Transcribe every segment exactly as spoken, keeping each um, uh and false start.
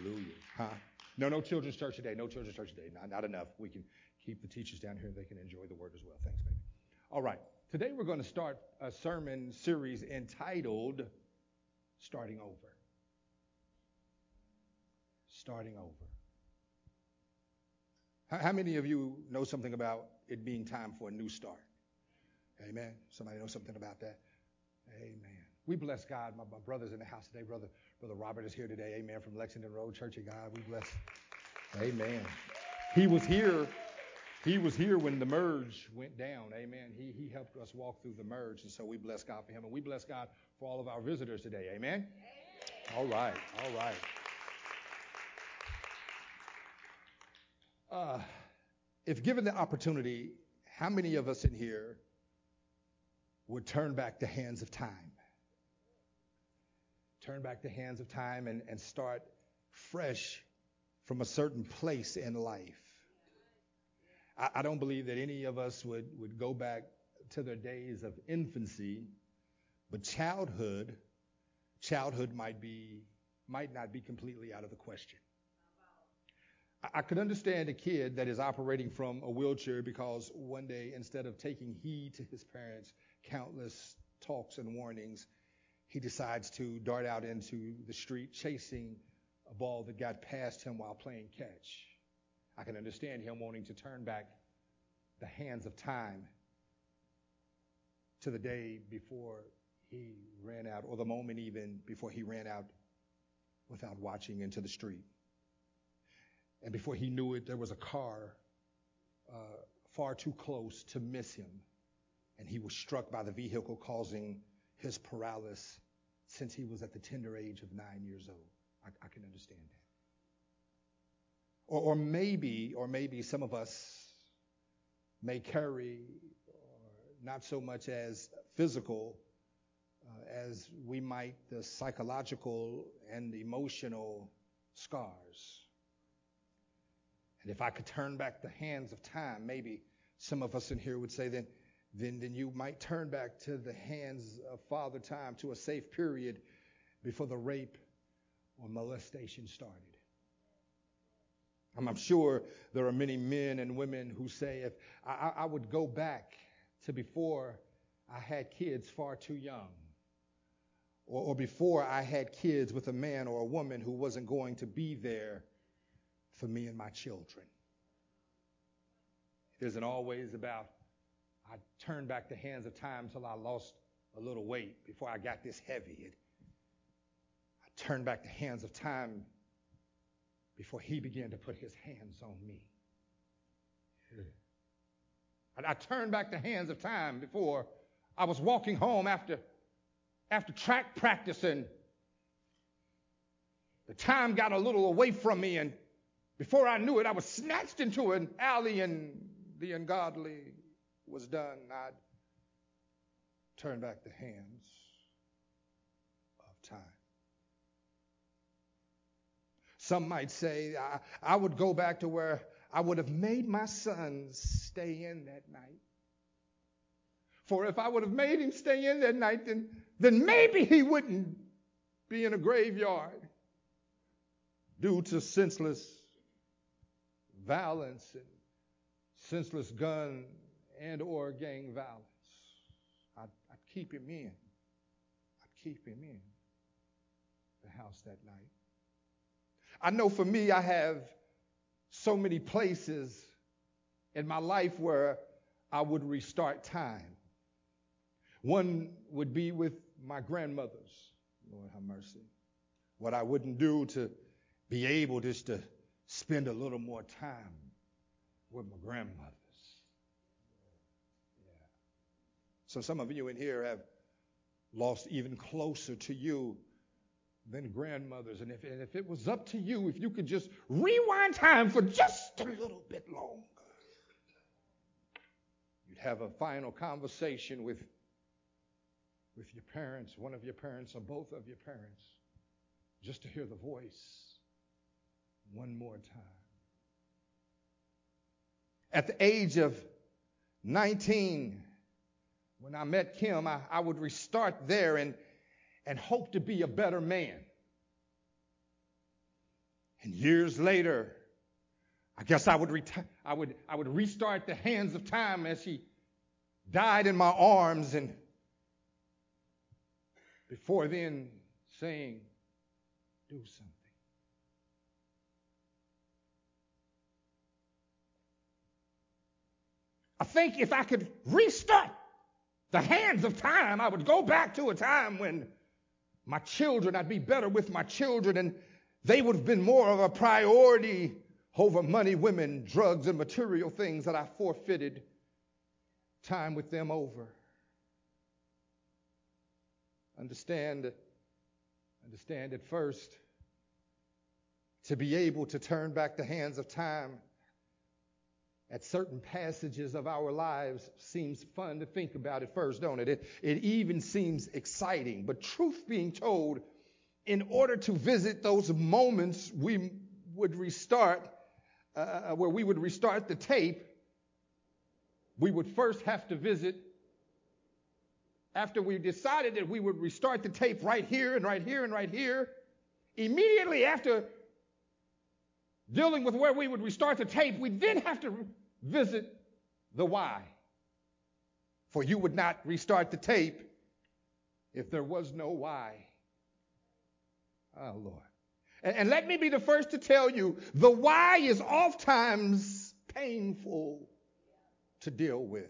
Hallelujah. Huh? No, no children's church today. No children's church today. Not, not enough. We can keep the teachers down here. They can enjoy the word as well. Thanks, baby. All right. Today we're going to start a sermon series entitled Starting Over. Starting Over. How, how many of you know something about it being time for a new start? Amen. Somebody know something about that? Amen. We bless God. My, my brother's in the house today. Brother Brother Robert is here today. Amen. From Lexington Road, Church of God. We bless. Amen. He was here. He was here when the merge went down. Amen. He he helped us walk through the merge, and so we bless God for him, and we bless God for all of our visitors today. Amen. Amen. All right. All right. Uh, if given the opportunity, how many of us in here would turn back the hands of time? Turn back the hands of time and, and start fresh from a certain place in life. I, I don't believe that any of us would, would go back to their days of infancy, but childhood, childhood might be might not be completely out of the question. I, I could understand a kid that is operating from a wheelchair because one day, instead of taking heed to his parents' countless talks and warnings, he decides to dart out into the street chasing a ball that got past him while playing catch. I can understand him wanting to turn back the hands of time to the day before he ran out, or the moment even before he ran out without watching into the street. And before he knew it, there was a car uh, far too close to miss him, and he was struck by the vehicle, causing his paralysis since he was at the tender age of nine years old. I, I can understand that. Or, or maybe, or maybe some of us may carry, or not so much as physical, uh, as we might the psychological and emotional scars. And if I could turn back the hands of time, maybe some of us in here would say then, Then, then you might turn back to the hands of Father Time, to a safe period before the rape or molestation started. I'm, I'm sure there are many men and women who say, if I, I would go back to before I had kids far too young, or, or before I had kids with a man or a woman who wasn't going to be there for me and my children. It isn't always about I turned back the hands of time till I lost a little weight before I got this heavy. It, I turned back the hands of time before he began to put his hands on me. I, I turned back the hands of time before I was walking home after, after track practice, and the time got a little away from me, and before I knew it, I was snatched into an alley, and the ungodly was done. I'd turn back the hands of time. Some might say I, I would go back to where I would have made my son stay in that night. For if I would have made him stay in that night, then, then maybe he wouldn't be in a graveyard due to senseless violence and senseless gun and or gang violence. I'd, I'd keep him in. I'd keep him in the house that night. I know for me, I have so many places in my life where I would restart time. One would be with my grandmothers. Lord have mercy. What I wouldn't do to be able just to spend a little more time with my grandmothers. So some of you in here have lost even closer to you than grandmothers. And if, and if it was up to you, if you could just rewind time for just a little bit longer, you'd have a final conversation with, with your parents, one of your parents or both of your parents, just to hear the voice one more time. At the age of nineteen, when I met Kim, I, I would restart there and, and hope to be a better man. And years later, I guess I would, reti- I would, I would restart the hands of time as she died in my arms, and before then saying, do something. I think if I could restart the hands of time, I would go back to a time when my children, I'd be better with my children, and they would have been more of a priority over money, women, drugs, and material things that I forfeited time with them over. Understand, understand at first, to be able to turn back the hands of time at certain passages of our lives seems fun to think about at first, don't it? It, it even seems exciting. But truth being told, in order to visit those moments we would restart, uh, where we would restart the tape, we would first have to visit, after we decided that we would restart the tape right here and right here and right here, immediately after dealing with where we would restart the tape, we then have to visit the why. For you would not restart the tape if there was no why. Oh, Lord. And, and let me be the first to tell you, the why is oftentimes painful to deal with.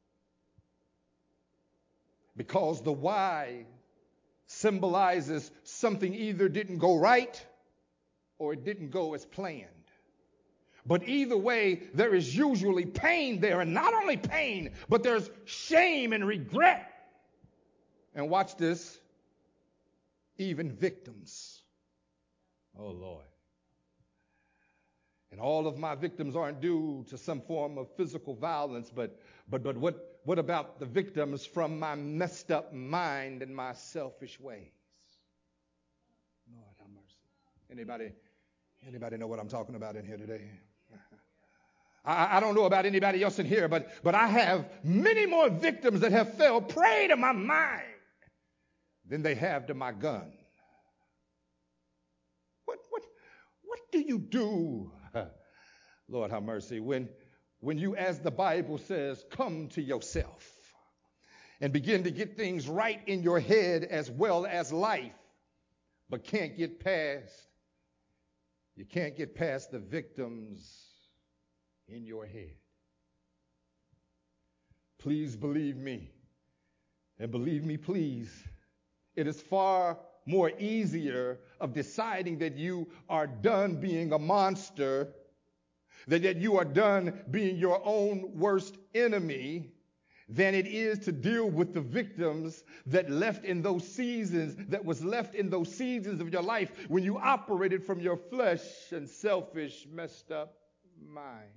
Because the why symbolizes something either didn't go right or it didn't go as planned. But either way, there is usually pain there, and not only pain, but there's shame and regret. And watch this, even victims. Oh, Lord. And all of my victims aren't due to some form of physical violence, but but but what, what about the victims from my messed up mind and my selfish ways? Lord have mercy. Anybody, anybody know what I'm talking about in here today? I, I don't know about anybody else in here, but, but I have many more victims that have fell prey to my mind than they have to my gun. What, what, what do you do, Lord have mercy, when, when you, as the Bible says, come to yourself and begin to get things right in your head as well as life, but can't get past, you can't get past the victims in your head? Please believe me, and believe me, please, it is far more easier of deciding that you are done being a monster, that, that you are done being your own worst enemy, than it is to deal with the victims that left in those seasons, that was left in those seasons of your life when you operated from your flesh and selfish, messed up mind.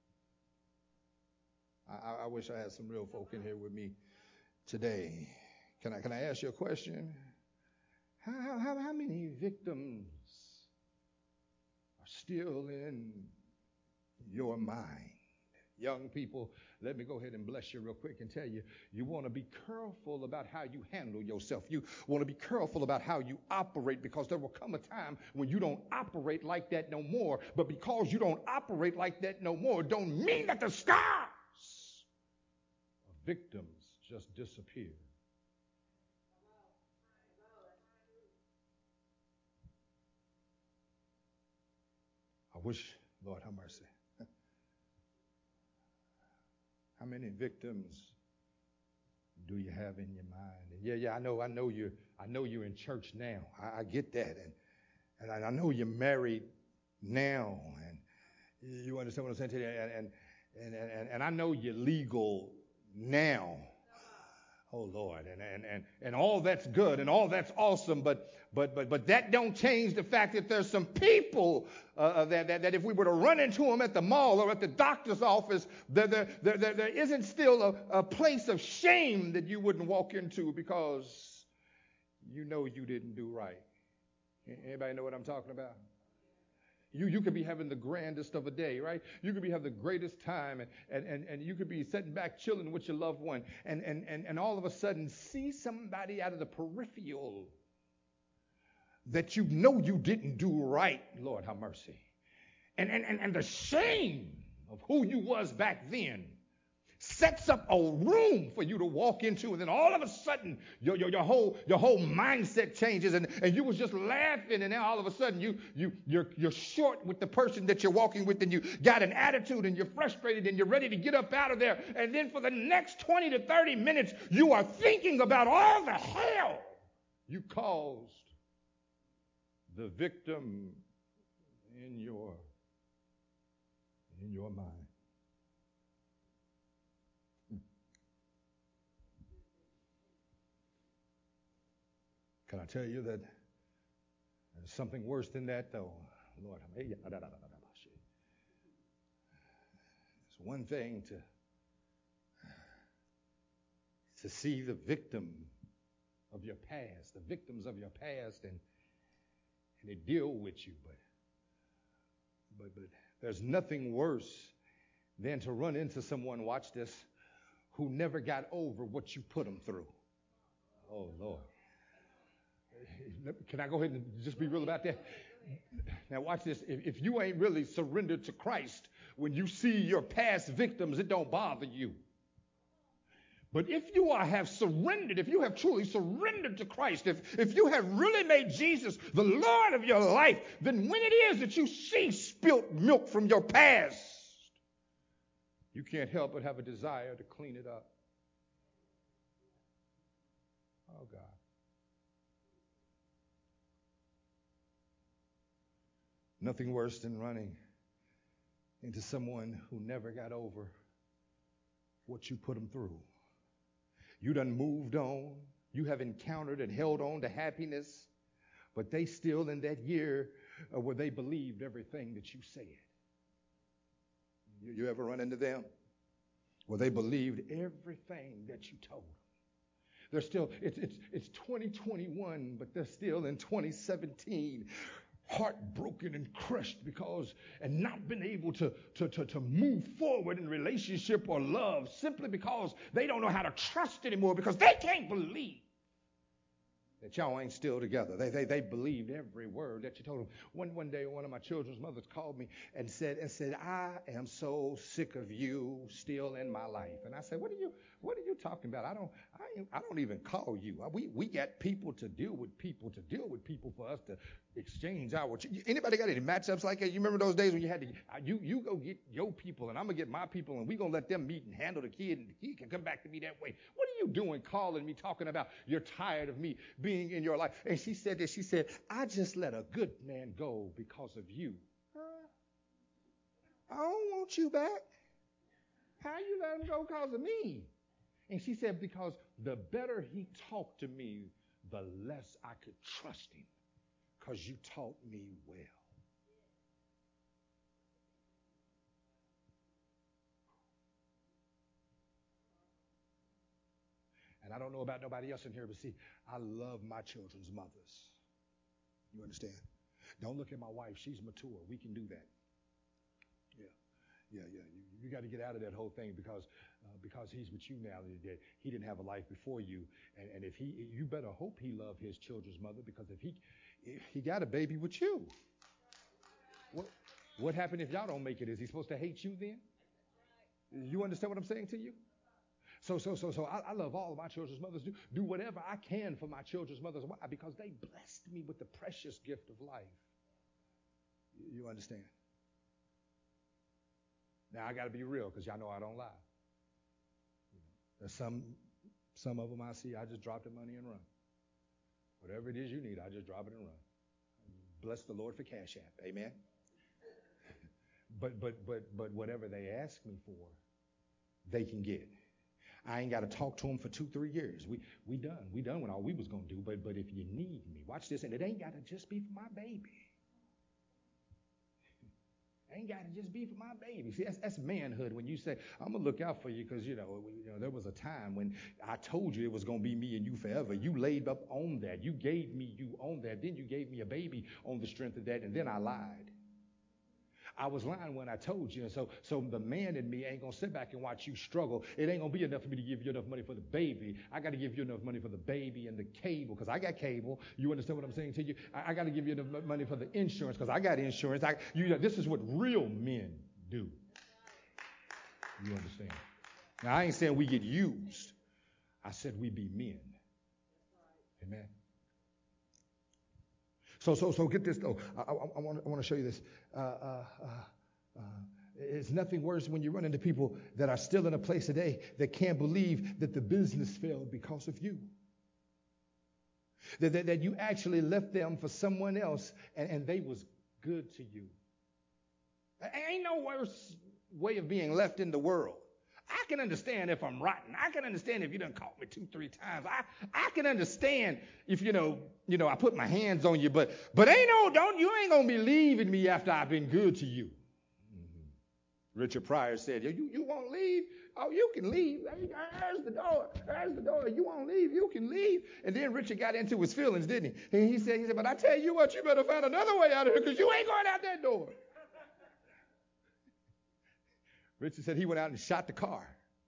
I, I wish I had some real folk in here with me today. Can I, can I ask you a question? How, how, how many victims are still in your mind? Young people, let me go ahead and bless you real quick and tell you, you want to be careful about how you handle yourself. You want to be careful about how you operate, because there will come a time when you don't operate like that no more. But because you don't operate like that no more, don't mean that the scars of victims just disappear. I wish, Lord have mercy. How many victims do you have in your mind? And yeah, yeah, I know, I know you're, I know you're in church now. I, I get that, and and I, I know you're married now, and you understand what I'm saying to you. And and and and, and I know you're legal now. Oh Lord, and and and and all that's good and all that's awesome, but but but but that don't change the fact that there's some people uh, that, that that if we were to run into them at the mall or at the doctor's office, there there there, there, there isn't still a, a place of shame that you wouldn't walk into because you know you didn't do right. Anybody know what I'm talking about? You you could be having the grandest of a day, right? You could be having the greatest time, and, and, and, and you could be sitting back chilling with your loved one, and, and, and, and all of a sudden see somebody out of the peripheral that you know you didn't do right, Lord have mercy. And, and, and, and the shame of who you was back then sets up a room for you to walk into, and then all of a sudden your, your, your whole your whole mindset changes, and, and you was just laughing, and now all of a sudden you you you're you're short with the person that you're walking with, and you got an attitude, and you're frustrated, and you're ready to get up out of there, and then for the next twenty to thirty minutes you are thinking about all the hell you caused the victim in your in your mind. Can I tell you that there's something worse than that, though? Lord, it's one thing to, to see the victim of your past, the victims of your past, and, and they deal with you, but, but, but there's nothing worse than to run into someone, watch this, who never got over what you put them through. Oh, Lord. Can I go ahead and just be real about that? Now watch this. If, if you ain't really surrendered to Christ, when you see your past victims, it don't bother you. But if you are, have surrendered, if you have truly surrendered to Christ, if, if you have really made Jesus the Lord of your life, then when it is that you see spilt milk from your past, you can't help but have a desire to clean it up. Oh, God. Nothing worse than running into someone who never got over what you put them through. You done moved on. You have encountered and held on to happiness, but they still in that year uh, where they believed everything that you said. You, you ever run into them? Where they believed everything that you told them. They're still, it's, it's, it's twenty twenty-one, but they're still in twenty seventeen. Heartbroken and crushed because and not been able to, to, to, to move forward in relationship or love simply because they don't know how to trust anymore because they can't believe that y'all ain't still together. They, they, they believed every word that you told them. One, one day, one of my children's mothers called me and said, and said, I am so sick of you still in my life. And I said, what are you, what are you talking about? I don't, I, I don't even call you. We, we got people to deal with people to deal with people for us to exchange our, anybody got any matchups like that? You remember those days when you had to, you, you go get your people and I'm going to get my people and we're going to let them meet and handle the kid and the kid can come back to me that way. What are you doing calling me, talking about you're tired of me being in your life? And she said this, she said, I just let a good man go because of you. Huh? I don't want you back. How you let him go because of me? And she said, because the better he talked to me, the less I could trust him. Because you taught me well. And I don't know about nobody else in here, but see, I love my children's mothers. You understand? Don't look at my wife. She's mature. We can do that. Yeah. Yeah, yeah. You, you got to get out of that whole thing because uh, because he's with you now. That he didn't have a life before you. And, and if he, you better hope he loved his children's mother because if he, if he got a baby with you. What, what happened if y'all don't make it? Is he supposed to hate you then? You understand what I'm saying to you? So, so, so, so I, I love all of my children's mothers. Do, do whatever I can for my children's mothers. Why? Because they blessed me with the precious gift of life. You, you understand? Now, I got to be real because y'all know I don't lie. You know, there's some, some of them I see, I just drop the money and run. Whatever it is you need, I just drop it and run. Bless the Lord for Cash App. Amen? but, but, but, but whatever they ask me for, they can get. I ain't got to talk to them for two, three years. We we done. We done what all we was going to do. But but if you need me, watch this. And it ain't got to just be for my baby. It ain't got to just be for my baby. See, that's, that's manhood when you say, I'm going to look out for you because, you know, you know, there was a time when I told you it was going to be me and you forever. You laid up on that. You gave me you on that. Then you gave me a baby on the strength of that. And then I lied. I was lying when I told you. And so, so the man in me ain't going to sit back and watch you struggle. It ain't going to be enough for me to give you enough money for the baby. I got to give you enough money for the baby and the cable because I got cable. You understand what I'm saying to you? I, I got to give you enough money for the insurance because I got insurance. I, you know, this is what real men do. You understand? Now, I ain't saying we get used. I said we be men. Amen. So, so, so get this though. I, I, I want, I want to show you this. Uh, uh, uh, uh, it's nothing worse when you run into people that are still in a place today that can't believe that the business failed because of you. That, that, that you actually left them for someone else and, and they was good to you. Ain't no worse way of being left in the world. I can understand if I'm rotten. I can understand if you done caught me two, three times. I, I can understand if, you know, you know, I put my hands on you, but but ain't no, don't, you ain't going to be leaving me after I've been good to you. Mm-hmm. Richard Pryor said, you, you won't leave? Oh, you can leave. There's the door. There's the door. You won't leave. You can leave. And then Richard got into his feelings, didn't he? And he said, he said, but I tell you what, you better find another way out of here because you ain't going out that door. Richard said he went out and shot the car.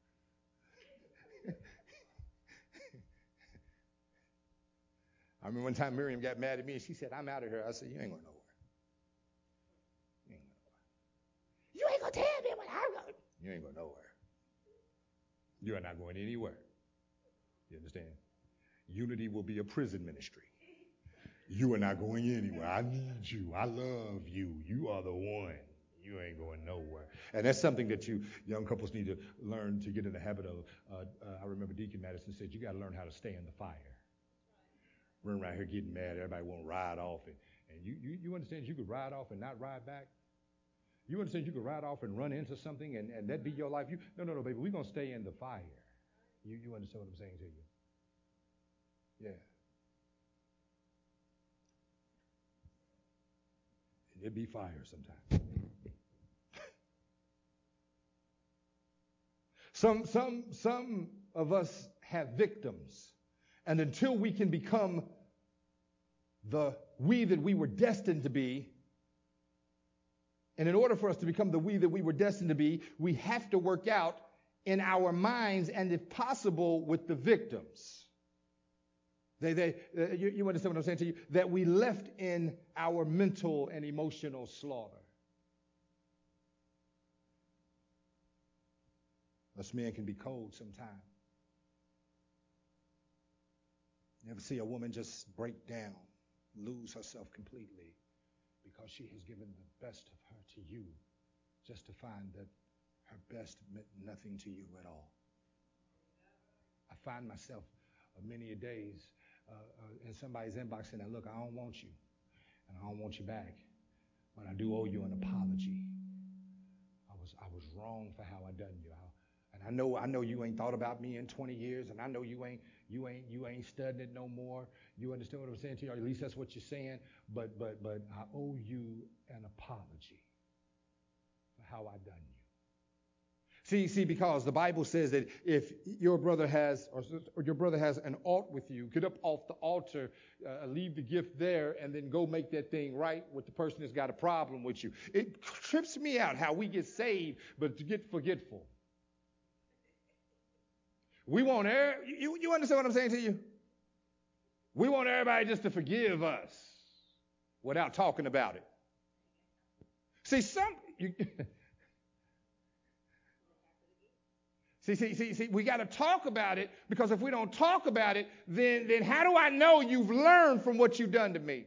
I remember one time Miriam got mad at me and she said, I'm out of here. I said, you ain't going nowhere. You ain't going nowhere. You ain't going to tell me what I'm going. You ain't going nowhere. You are not going anywhere. You understand? Unity will be a prison ministry. You are not going anywhere. I need you. I love you. You are the one. You ain't going nowhere. And that's something that you young couples need to learn to get in the habit of. Uh, uh, I remember Deacon Madison said, you got to learn how to stay in the fire. Run around here getting mad. Everybody want to ride off. And, and you, you, you understand you could ride off and not ride back? You understand you could ride off and run into something and, and that be your life? You, no, no, no, baby. We're going to stay in the fire. You, you understand what I'm saying to you? Yeah. It'd be fire sometimes. Some, some, some of us have victims, and until we can become the we that we were destined to be, and in order for us to become the we that we were destined to be, we have to work out in our minds, and if possible, with the victims. They, they, uh, you, you understand what I'm saying to you? That we left in our mental and emotional slaughter. Us men can be cold sometimes. You ever see a woman just break down, lose herself completely because she has given the best of her to you, just to find that her best meant nothing to you at all? I find myself uh, many a days uh, uh, in somebody's inbox saying, look, I don't want you, and I don't want you back, but I do owe you an apology. I was I was wrong for how I done you. I, And I know I know you ain't thought about me in twenty years, and I know you ain't you ain't you ain't studying it no more. You understand what I'm saying to you? Or at least that's what you're saying. But but but I owe you an apology for how I done you. See, see, because the Bible says that if your brother has or, or your brother has an ought with you, get up off the altar, uh, leave the gift there, and then go make that thing right with the person that's got a problem with you. It trips me out how we get saved, but to get forgetful. We want air. You, you understand what I'm saying to you? We want everybody just to forgive us without talking about it. See, some. You, see, see, see, see. We got to talk about it, because if we don't talk about it, then then how do I know you've learned from what you've done to me?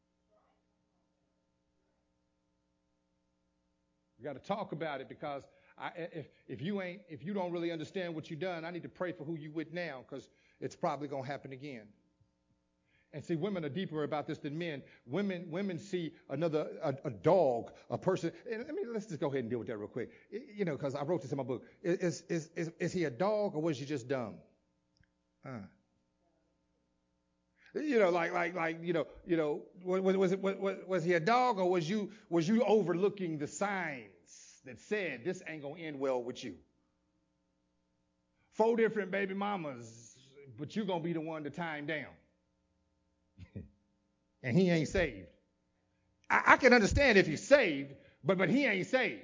We got to talk about it, because I, if if you ain't if you don't really understand what you've done, I need to pray for who you with now, because it's probably going to happen again. And see, women are deeper about this than men. Women women see another a, a dog, a person. And I mean, let's just go ahead and deal with that real quick. You know, because I wrote this in my book. Is is is is he a dog, or was he just dumb? Uh. You know, like like like you know you know was was it was, was he a dog, or was you was you overlooking the signs that said this ain't gonna end well with you? Four different baby mamas, but you're gonna be the one to tie him down. And he ain't saved. I, I can understand if he's saved, but but he ain't saved.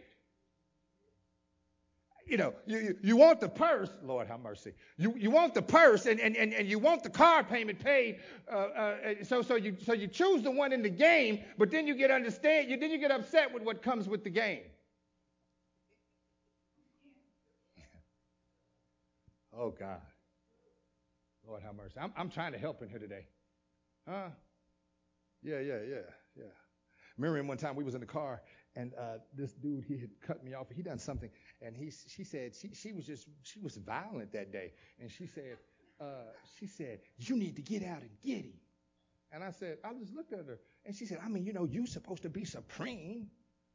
You know, you, you, you want the purse, Lord have mercy. You you want the purse and, and, and, and you want the car payment paid. Uh, uh, so so you so you choose the one in the game, but then you get understand. You then you get upset with what comes with the game. Oh God, Lord have mercy. I'm I'm trying to help in here today, huh? Yeah yeah yeah yeah. Miriam, one time we was in the car and uh, this dude, he had cut me off. He done something, and he she said she she was just she was violent that day, and she said uh, she said you need to get out and get him. And I said I just looked at her, and she said, I mean, you know, you supposed to be supreme.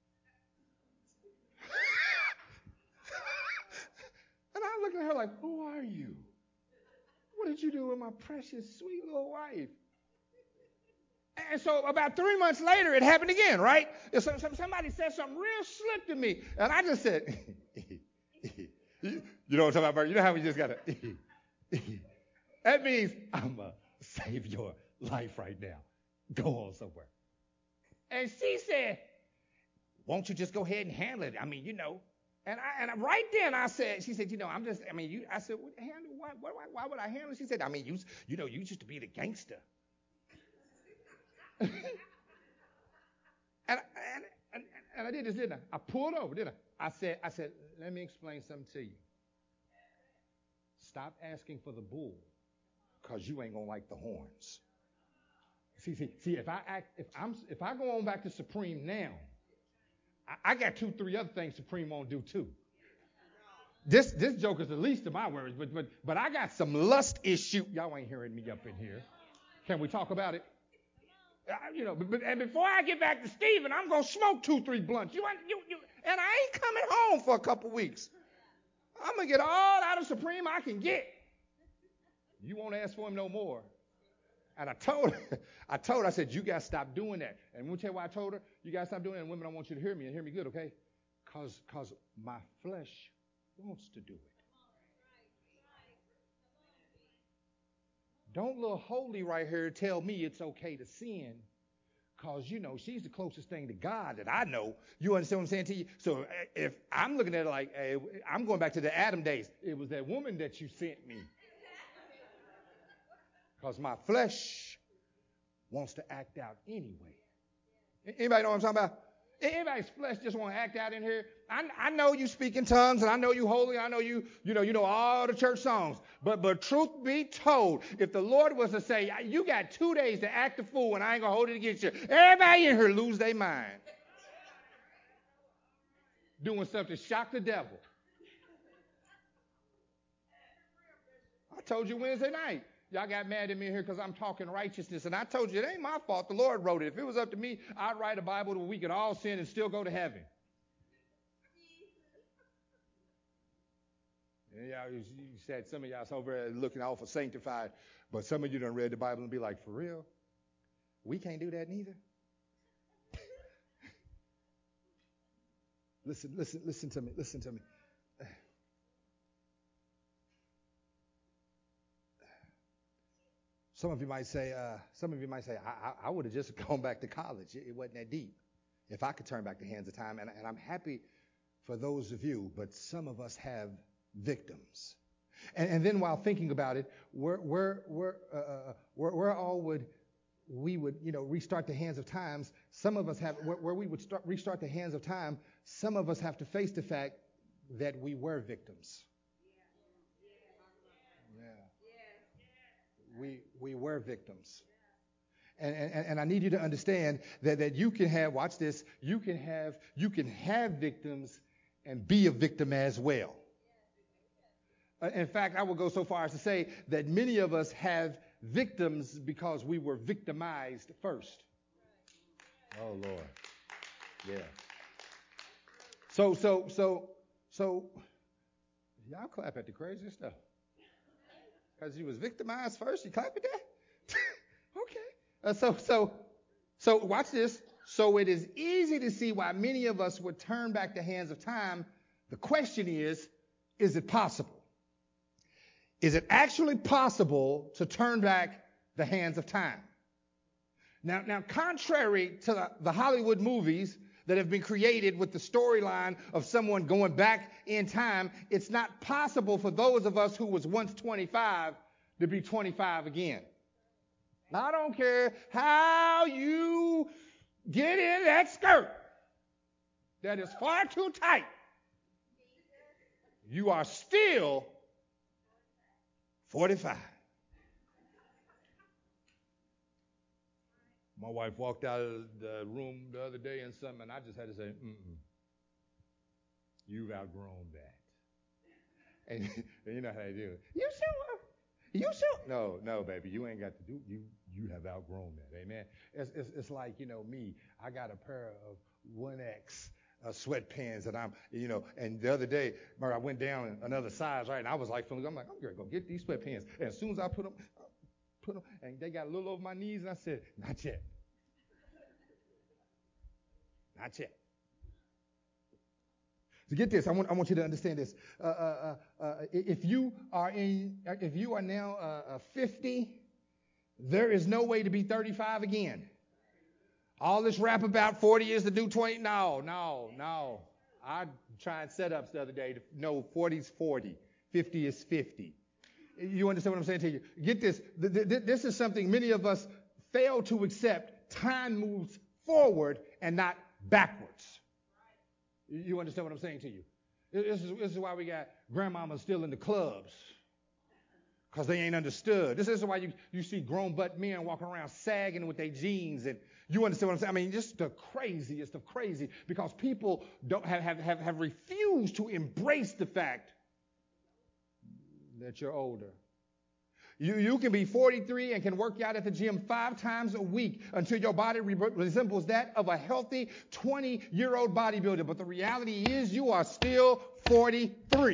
And I looked at her like, who are you? What did you do with my precious, sweet little wife? And so about three months later, it happened again, right? Somebody said something real slick to me. And I just said, you know what I'm talking about, Bert? You know how we just got to, that means I'm going to save your life right now. Go on somewhere. And she said, won't you just go ahead and handle it? I mean, you know. And I, and right then I said, she said, you know, I'm just, I mean, you, I said, what, handle, why, why, why would I handle it? She said, I mean, you, you know, you used to be the gangster. and, and, and, and I did this, didn't I? I pulled over, didn't I? I said, I said, let me explain something to you. Stop asking for the bull, because you ain't gonna like the horns. See, see, see, if I act, if I'm, if I go on back to Supreme now, I, I got two, three other things Supreme won't do too. This, this joke is the least of my worries, but, but, but I got some lust issue. Y'all ain't hearing me up in here. Can we talk about it? I, you know, but, but, and before I get back to Stephen, I'm gonna smoke two, three blunts. You, you, you, and I ain't coming home for a couple weeks. I'm gonna get all out of Supreme I can get. You won't ask for him no more. And I told her, I told her, I said, you guys stop doing that. And we'll tell you why I told her, you guys stop doing that. And women, I want you to hear me and hear me good, okay? Cause, cause my flesh wants to do it. Don't little holy right here tell me it's okay to sin, because, you know, she's the closest thing to God that I know. You understand what I'm saying to you? So if I'm looking at it like, hey, I'm going back to the Adam days. It was that woman that you sent me. Because my flesh wants to act out anyway. Anybody know what I'm talking about? Anybody's flesh just want to act out in here. I, I know you speak in tongues, and I know you holy. I know you, you know, you know all the church songs. But, but truth be told, if the Lord was to say, you got two days to act a fool, and I ain't gonna hold it against you, everybody in here lose their mind, doing something to shock the devil. I told you Wednesday night. Y'all got mad at me here because I'm talking righteousness. And I told you, it ain't my fault. The Lord wrote it. If it was up to me, I'd write a Bible where we could all sin and still go to heaven. Yeah, you said some of y'all over there looking awful sanctified, but some of you done read the Bible and be like, for real? We can't do that neither. listen, listen, listen to me. Listen to me. Some of you might say, uh, some of you might say, I, I, I would have just gone back to college. It, it wasn't that deep. If I could turn back the hands of time, and, and I'm happy for those of you, but some of us have victims. And, and then while thinking about it, where, where, where, uh, where, where all would we would, you know, restart the hands of times? Some of us have, where, where we would start, restart the hands of time, some of us have to face the fact that we were victims. Yeah. We we were victims. And, and, and I need you to understand that, that you can have, watch this, you can have, you can have victims and be a victim as well. Uh, in fact, I will go so far as to say that many of us have victims because we were victimized first. Oh, Lord. Yeah. So, so, so, so, y'all clap at the crazy stuff. Because you was victimized first, you clap at that? Okay. Uh, so, so, so watch this. So it is easy to see why many of us would turn back the hands of time. The question is, is it possible? Is it actually possible to turn back the hands of time? Now, now, contrary to the, the Hollywood movies, that have been created with the storyline of someone going back in time, it's not possible for those of us who was once twenty-five to be twenty-five again. I don't care how you get in that skirt that is far too tight. You are still forty-five. My wife walked out of the room the other day and something, and I just had to say, mm-mm, you've outgrown that. And, and you know how they do it. You sure? You sure? No, no, baby, you ain't got to do, you you have outgrown that, amen? It's, it's, it's like, you know, me, I got a pair of one X uh, sweatpants that I'm, you know, and the other day, I went down another size, right, and I was like, I'm like, I'm going to go get these sweatpants. And as soon as I put them, put them, and they got a little over my knees, and I said, not yet. Not yet. So get this. I want I want you to understand this. Uh, uh, uh, if you are in, if you are now uh, fifty, there is no way to be thirty-five again. All this rap about forty is to do twenty. No, no, no. I tried setups the other day. To, no, forty is forty. fifty is fifty. You understand what I'm saying to you? Get this. This is something many of us fail to accept. Time moves forward and not backwards. You understand what I'm saying to you? This is, this is why we got grandmamas still in the clubs, because they ain't understood. This is why you, you see grown butt men walking around sagging with their jeans, and you understand what I'm saying? I mean, just the craziest of crazy, because people don't have, have, have, have refused to embrace the fact that you're older. You, you can be forty-three and can work out at the gym five times a week until your body re- resembles that of a healthy twenty-year-old bodybuilder. But the reality is you are still forty-three.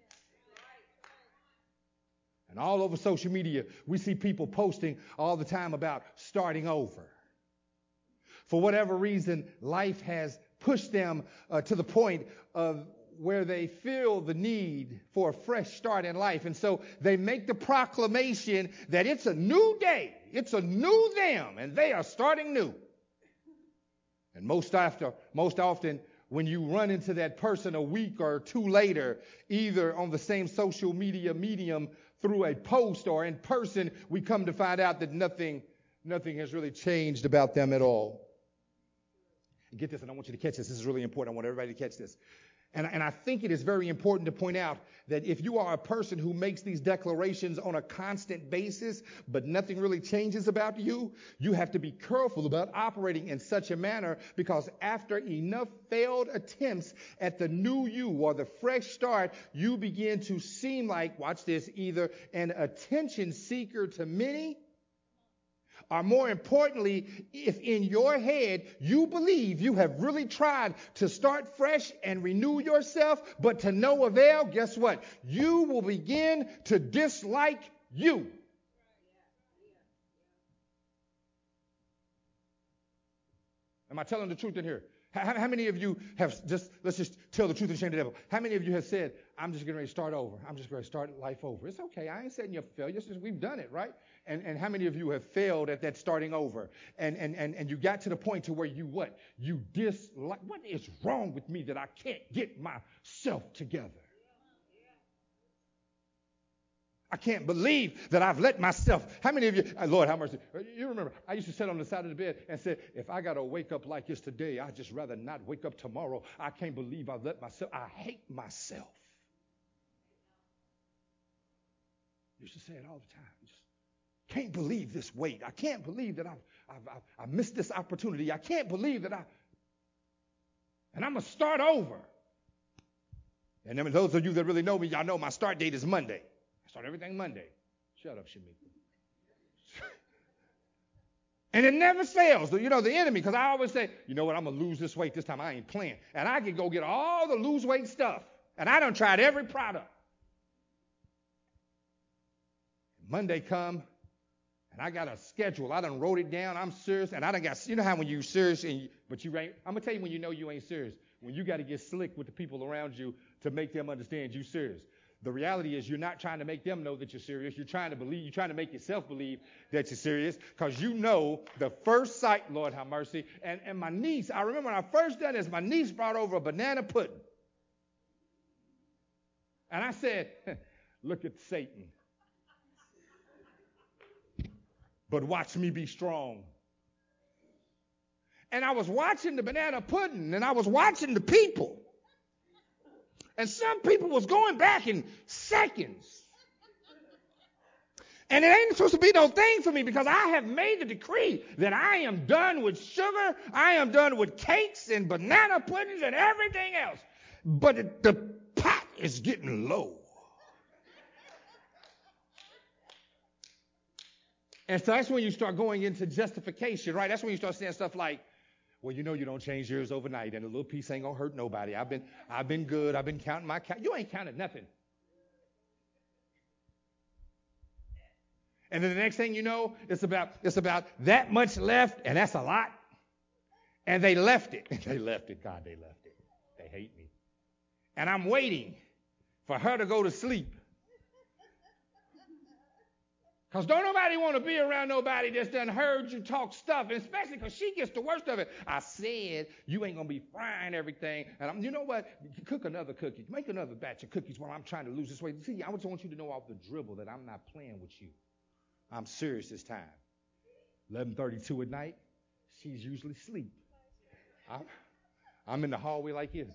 And all over social media, we see people posting all the time about starting over. For whatever reason, life has pushed them uh, to the point of where they feel the need for a fresh start in life. And so they make the proclamation that it's a new day, it's a new them, and they are starting new. And most after, most often, when you run into that person a week or two later, either on the same social media medium through a post or in person, we come to find out that nothing, nothing has really changed about them at all. And get this, and I want you to catch this. This is really important. I want everybody to catch this. And, and I think it is very important to point out that if you are a person who makes these declarations on a constant basis, but nothing really changes about you, you have to be careful about operating in such a manner, because after enough failed attempts at the new you or the fresh start, you begin to seem like, watch this, either an attention seeker to many, or more importantly, if in your head you believe you have really tried to start fresh and renew yourself, but to no avail, guess what? You will begin to dislike you. Am I telling the truth in here? How, how many of you have just, let's just tell the truth and shame the devil. How many of you have said, I'm just getting ready to start over. I'm just going to start life over. It's okay. I ain't saying you're failure. It's just we've done it, right? And, and how many of you have failed at that starting over? And, and, and, and you got to the point to where you what? You dislike, what is wrong with me that I can't get myself together? I can't believe that I've let myself. How many of you, Lord, how mercy. You remember, I used to sit on the side of the bed and say, if I got to wake up like this today, I'd just rather not wake up tomorrow. I can't believe I've let myself. I hate myself. I used to say it all the time. Just can't believe this weight. I can't believe that I've, I've, I've, I missed this opportunity. I can't believe that I, and I'm going to start over. And then those of you that really know me, y'all know my start date is Monday. I start everything Monday. Shut up, Shamika. And it never fails. You know, the enemy, because I always say, you know what, I'm going to lose this weight this time. I ain't playing. And I can go get all the lose weight stuff. And I done tried every product. Monday come, and I got a schedule. I done wrote it down. I'm serious. And I done got, you know how when you serious, and you, but you ain't, I'm going to tell you when you know you ain't serious. When you got to get slick with the people around you to make them understand you serious. The reality is you're not trying to make them know that you're serious. You're trying to believe, you're trying to make yourself believe that you're serious because you know the first sight, Lord have mercy. And, and my niece, I remember when I first done this, my niece brought over a banana pudding. And I said, look at Satan. But watch me be strong. And I was watching the banana pudding and I was watching the people. And some people was going back in seconds. And it ain't supposed to be no thing for me because I have made the decree that I am done with sugar. I am done with cakes and banana puddings and everything else. But it, the pot is getting low. And so that's when you start going into justification, right? That's when you start saying stuff like, well, you know you don't change yours overnight, and a little piece ain't gonna hurt nobody. I've been, I've been good. I've been counting my count. You ain't counted nothing. And then the next thing you know, it's about, it's about that much left, and that's a lot. And they left it. They left it. God, they left it. They hate me. And I'm waiting for her to go to sleep. Because don't nobody want to be around nobody that's done heard you talk stuff, and especially because she gets the worst of it. I said, you ain't going to be frying everything. And I'm, you know what? Cook another cookie. Make another batch of cookies while I'm trying to lose this weight. See, I just want you to know off the dribble that I'm not playing with you. I'm serious this time. eleven thirty-two at night, she's usually asleep. I'm, I'm in the hallway like this.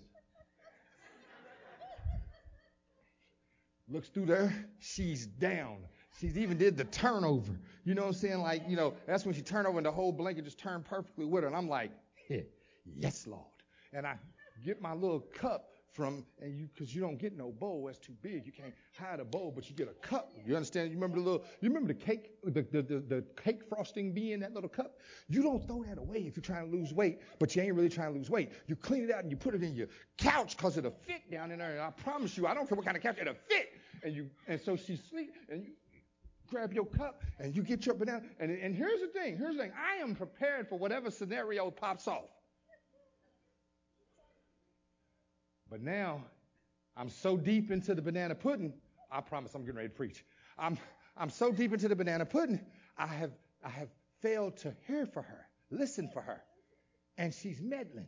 Looks through there, she's down. She's even did the turnover. You know what I'm saying? Like, you know, that's when she turned over and the whole blanket just turned perfectly with her. And I'm like, yeah, yes, Lord. And I get my little cup from, and you, because you don't get no bowl that's too big. You can't hide a bowl, but you get a cup. You understand? You remember the little, you remember the cake, the, the, the, the cake frosting be in that little cup? You don't throw that away if you're trying to lose weight, but you ain't really trying to lose weight. You clean it out and you put it in your couch because it'll fit down in there. And I promise you, I don't care what kind of couch, it'll fit. And you, and so she sleep, and you grab your cup and you get your banana. And, and here's the thing. Here's the thing. I am prepared for whatever scenario pops off. But now I'm so deep into the banana pudding. I promise I'm getting ready to preach. I'm I'm so deep into the banana pudding. I have I have failed to hear for her, listen for her, and she's meddling.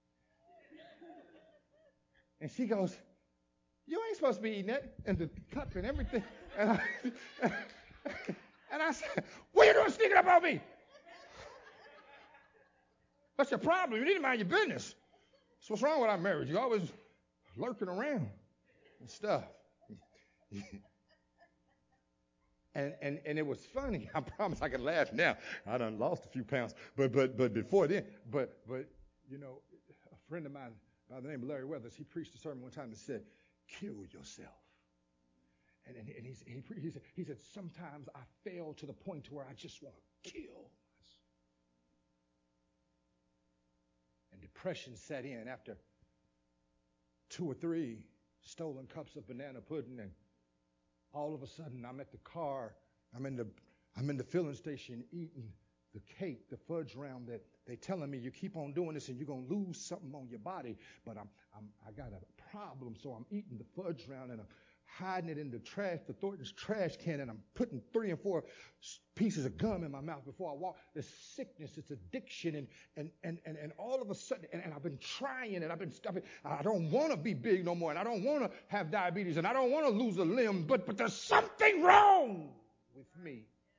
And she goes, "You ain't supposed to be eating that," and the cup and everything. And I, and I said, "What are you doing sneaking up on me? What's your problem? You need to mind your business. That's what's wrong with our marriage. You always lurking around and stuff." and, and and it was funny. I promise I can laugh now. I done lost a few pounds, but but but before then, but but you know, a friend of mine by the name of Larry Weathers, he preached a sermon one time that said, "Kill yourself." And, and, and he, he, he, said, he said, sometimes I fail to the point to where I just want to kill myself. And depression set in after two or three stolen cups of banana pudding, and all of a sudden I'm at the car, I'm in the I'm in the filling station eating the cake, the fudge round that they telling me you keep on doing this and you're gonna lose something on your body, but I'm I'm I got a problem, so I'm eating the fudge round and I'm hiding it in the trash, the Thornton's trash can, and I'm putting three and four pieces of gum in my mouth before I walk. It's sickness, it's addiction, and and and and, and all of a sudden, and, and I've been trying, and I've been stopping. I don't want to be big no more, and I don't want to have diabetes, and I don't want to lose a limb, but but there's something wrong with me.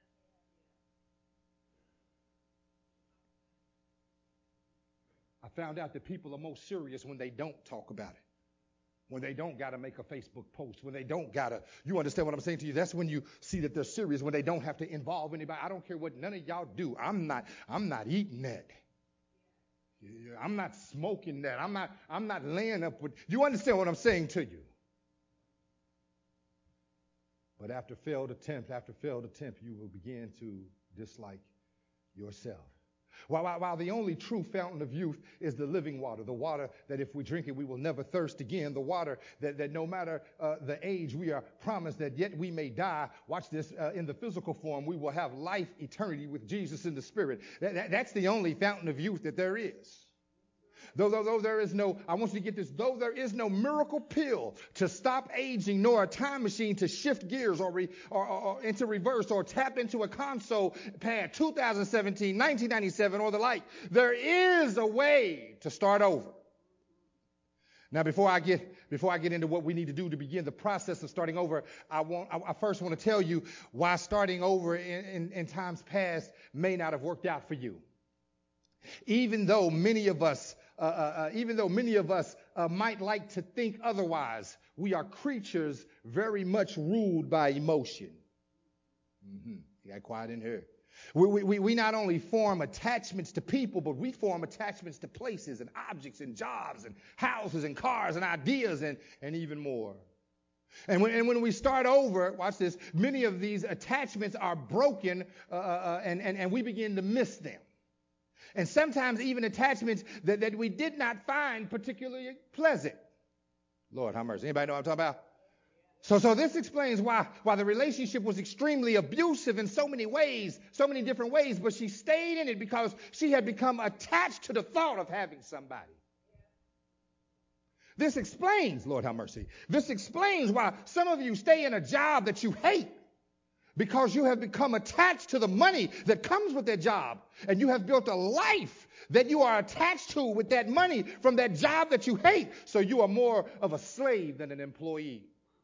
I found out that people are most serious when they don't talk about it. When they don't got to make a Facebook post, when they don't got to, you understand what I'm saying to you? That's when you see that they're serious, when they don't have to involve anybody. I don't care what none of y'all do. I'm not, I'm not eating that. I'm not smoking that. I'm not, I'm not laying up with, you understand what I'm saying to you? But after failed attempt, after failed attempt, you will begin to dislike yourself. While, while, while the only true fountain of youth is the living water, the water that if we drink it, we will never thirst again, the water that, that no matter uh, the age, we are promised that yet we may die. Watch this, uh, in the physical form, we will have life, eternity with Jesus in the spirit. That, that, that's the only fountain of youth that there is. Though, though, though there is no, I want you to get this, though there is no miracle pill to stop aging, nor a time machine to shift gears or, re, or, or, or into reverse or tap into a console pad two thousand seventeen, nineteen ninety-seven or the like, there is a way to start over. Now, before I get before I get into what we need to do to begin the process of starting over, I want I, I first want to tell you why starting over in, in, in times past may not have worked out for you. Even though many of us, uh, uh, even though many of us uh, might like to think otherwise, we are creatures very much ruled by emotion. Mm-hmm. You got quiet in here. We, we, we not only form attachments to people, but we form attachments to places and objects and jobs and houses and cars and ideas and, and even more. And when, and when we start over, watch this, many of these attachments are broken uh, uh, and, and, and we begin to miss them. And sometimes even attachments that, that we did not find particularly pleasant. Lord, have mercy. Anybody know what I'm talking about? So, so this explains why, why the relationship was extremely abusive in so many ways, so many different ways, but she stayed in it because she had become attached to the thought of having somebody. This explains, Lord have mercy, this explains why some of you stay in a job that you hate. Because you have become attached to the money that comes with that job. And you have built a life that you are attached to with that money from that job that you hate. So you are more of a slave than an employee.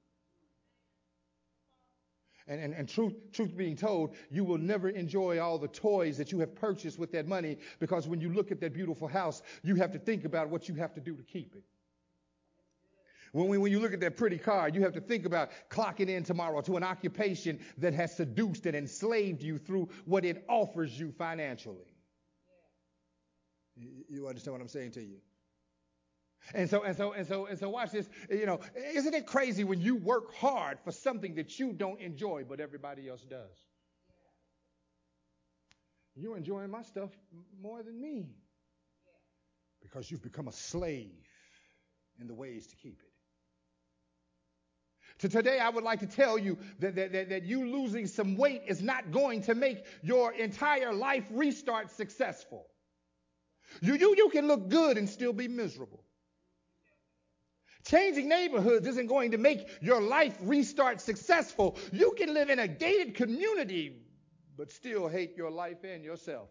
And, and, and truth, truth being told, you will never enjoy all the toys that you have purchased with that money. Because when you look at that beautiful house, you have to think about what you have to do to keep it. When, we, when you look at that pretty car, you have to think about clocking in tomorrow to an occupation that has seduced and enslaved you through what it offers you financially. You, you understand what I'm saying to you? And so, and so, and so, and so watch this. You know, isn't it crazy when you work hard for something that you don't enjoy, but everybody else does? You're enjoying my stuff more than me because you've become a slave in the ways to keep it. So today, I would like to tell you that, that, that, that you losing some weight is not going to make your entire life restart successful. You, you, you can look good and still be miserable. Changing neighborhoods isn't going to make your life restart successful. You can live in a gated community, but still hate your life and yourself.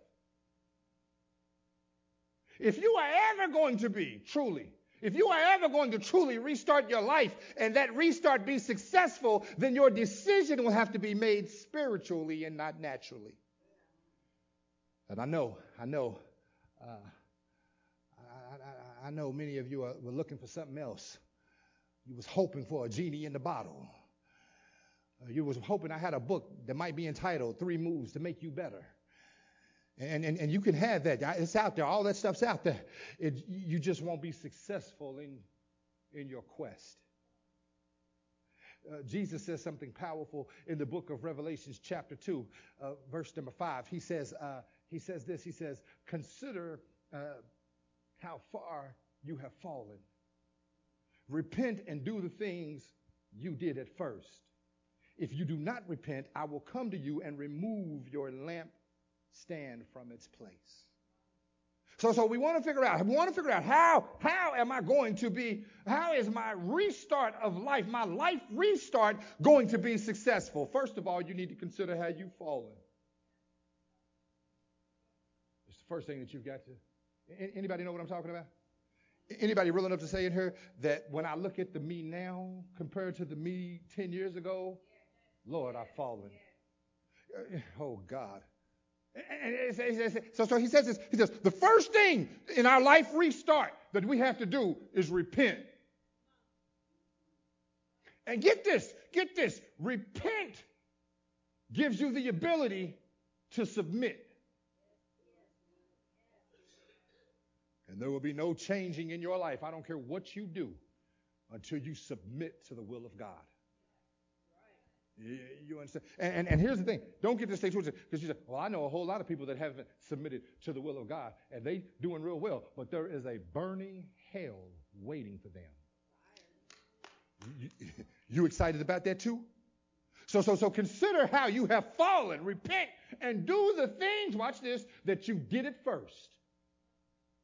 If you are ever going to be truly If you are ever going to truly restart your life and that restart be successful, then your decision will have to be made spiritually and not naturally. And I know, I know, uh, I, I, I know many of you are, were looking for something else. You was hoping for a genie in the bottle. Uh, you was hoping I had a book that might be entitled Three Moves to Make You Better. And, and, and you can have that. It's out there. All that stuff's out there. It, you just won't be successful in, in your quest. Uh, Jesus says something powerful in the book of Revelations chapter two, uh, verse number five. He says, uh, he says this. He says, consider uh, how far you have fallen. Repent and do the things you did at first. If you do not repent, I will come to you and remove your lamp stand from its place. So, so we want to figure out, we want to figure out how, how am I going to be, how is my restart of life, my life restart going to be successful? First of all, you need to consider how you've fallen. It's the first thing that you've got to, anybody know what I'm talking about? Anybody real enough to say in here that when I look at the me now compared to the me ten years ago, Lord, I've fallen. Oh, God. So, so he says this, he says, the first thing in our life restart that we have to do is repent. And get this, get this, repent gives you the ability to submit. And there will be no changing in your life, I don't care what you do, until you submit to the will of God. You understand? And, and, and here's the thing. Don't get this stage because you say, well, I know a whole lot of people that haven't submitted to the will of God, and they doing real well, but there is a burning hell waiting for them. You, you excited about that too? So, so, so consider how you have fallen. Repent and do the things, watch this, that you did at first.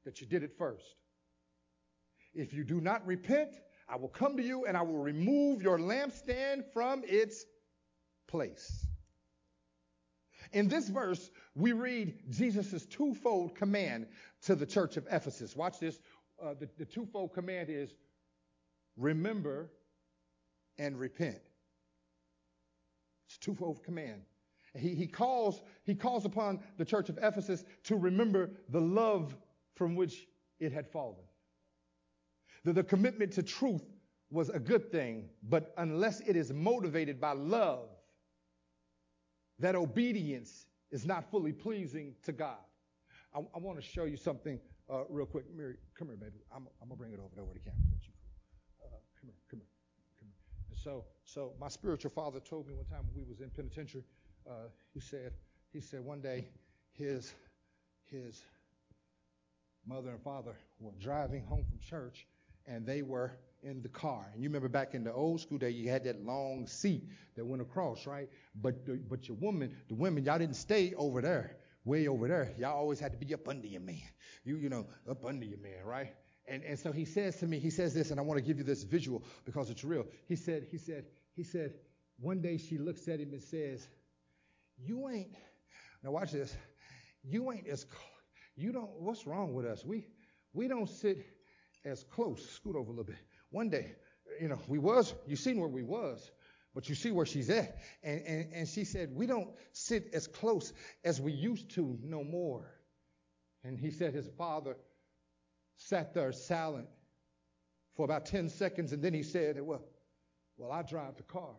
that you did it first. If you do not repent, I will come to you and I will remove your lampstand from its place. In this verse, we read Jesus' twofold command to the church of Ephesus. Watch this. Uh, the, the twofold command is remember and repent. It's a twofold command. He, he calls, he calls upon the church of Ephesus to remember the love from which it had fallen. The, the commitment to truth was a good thing, but unless it is motivated by love, that obedience is not fully pleasing to God. I, I want to show you something uh, real quick. Mary, come here, baby. I'm, I'm going to bring it over there where the camera's at. You cool. Uh, come here, come here, come here. And so, so my spiritual father told me one time when we was in penitentiary, uh, he said, he said one day his, his mother and father were driving home from church, and they were in the car. And you remember back in the old school day, you had that long seat that went across, right? But the, but your woman, the women, y'all didn't stay over there, way over there. Y'all always had to be up under your man. You, you know, up under your man, right? And and so he says to me, he says this, and I want to give you this visual because it's real. He said, he said, he said, one day she looks at him and says, you ain't, now watch this, you ain't as, you don't, what's wrong with us? We, we don't sit as close. Scoot over a little bit. One day, you know, we was, you seen where we was, but you see where she's at. And, and, and she said, we don't sit as close as we used to no more. And he said his father sat there silent for about ten seconds. And then he said, well, well, I drive the car.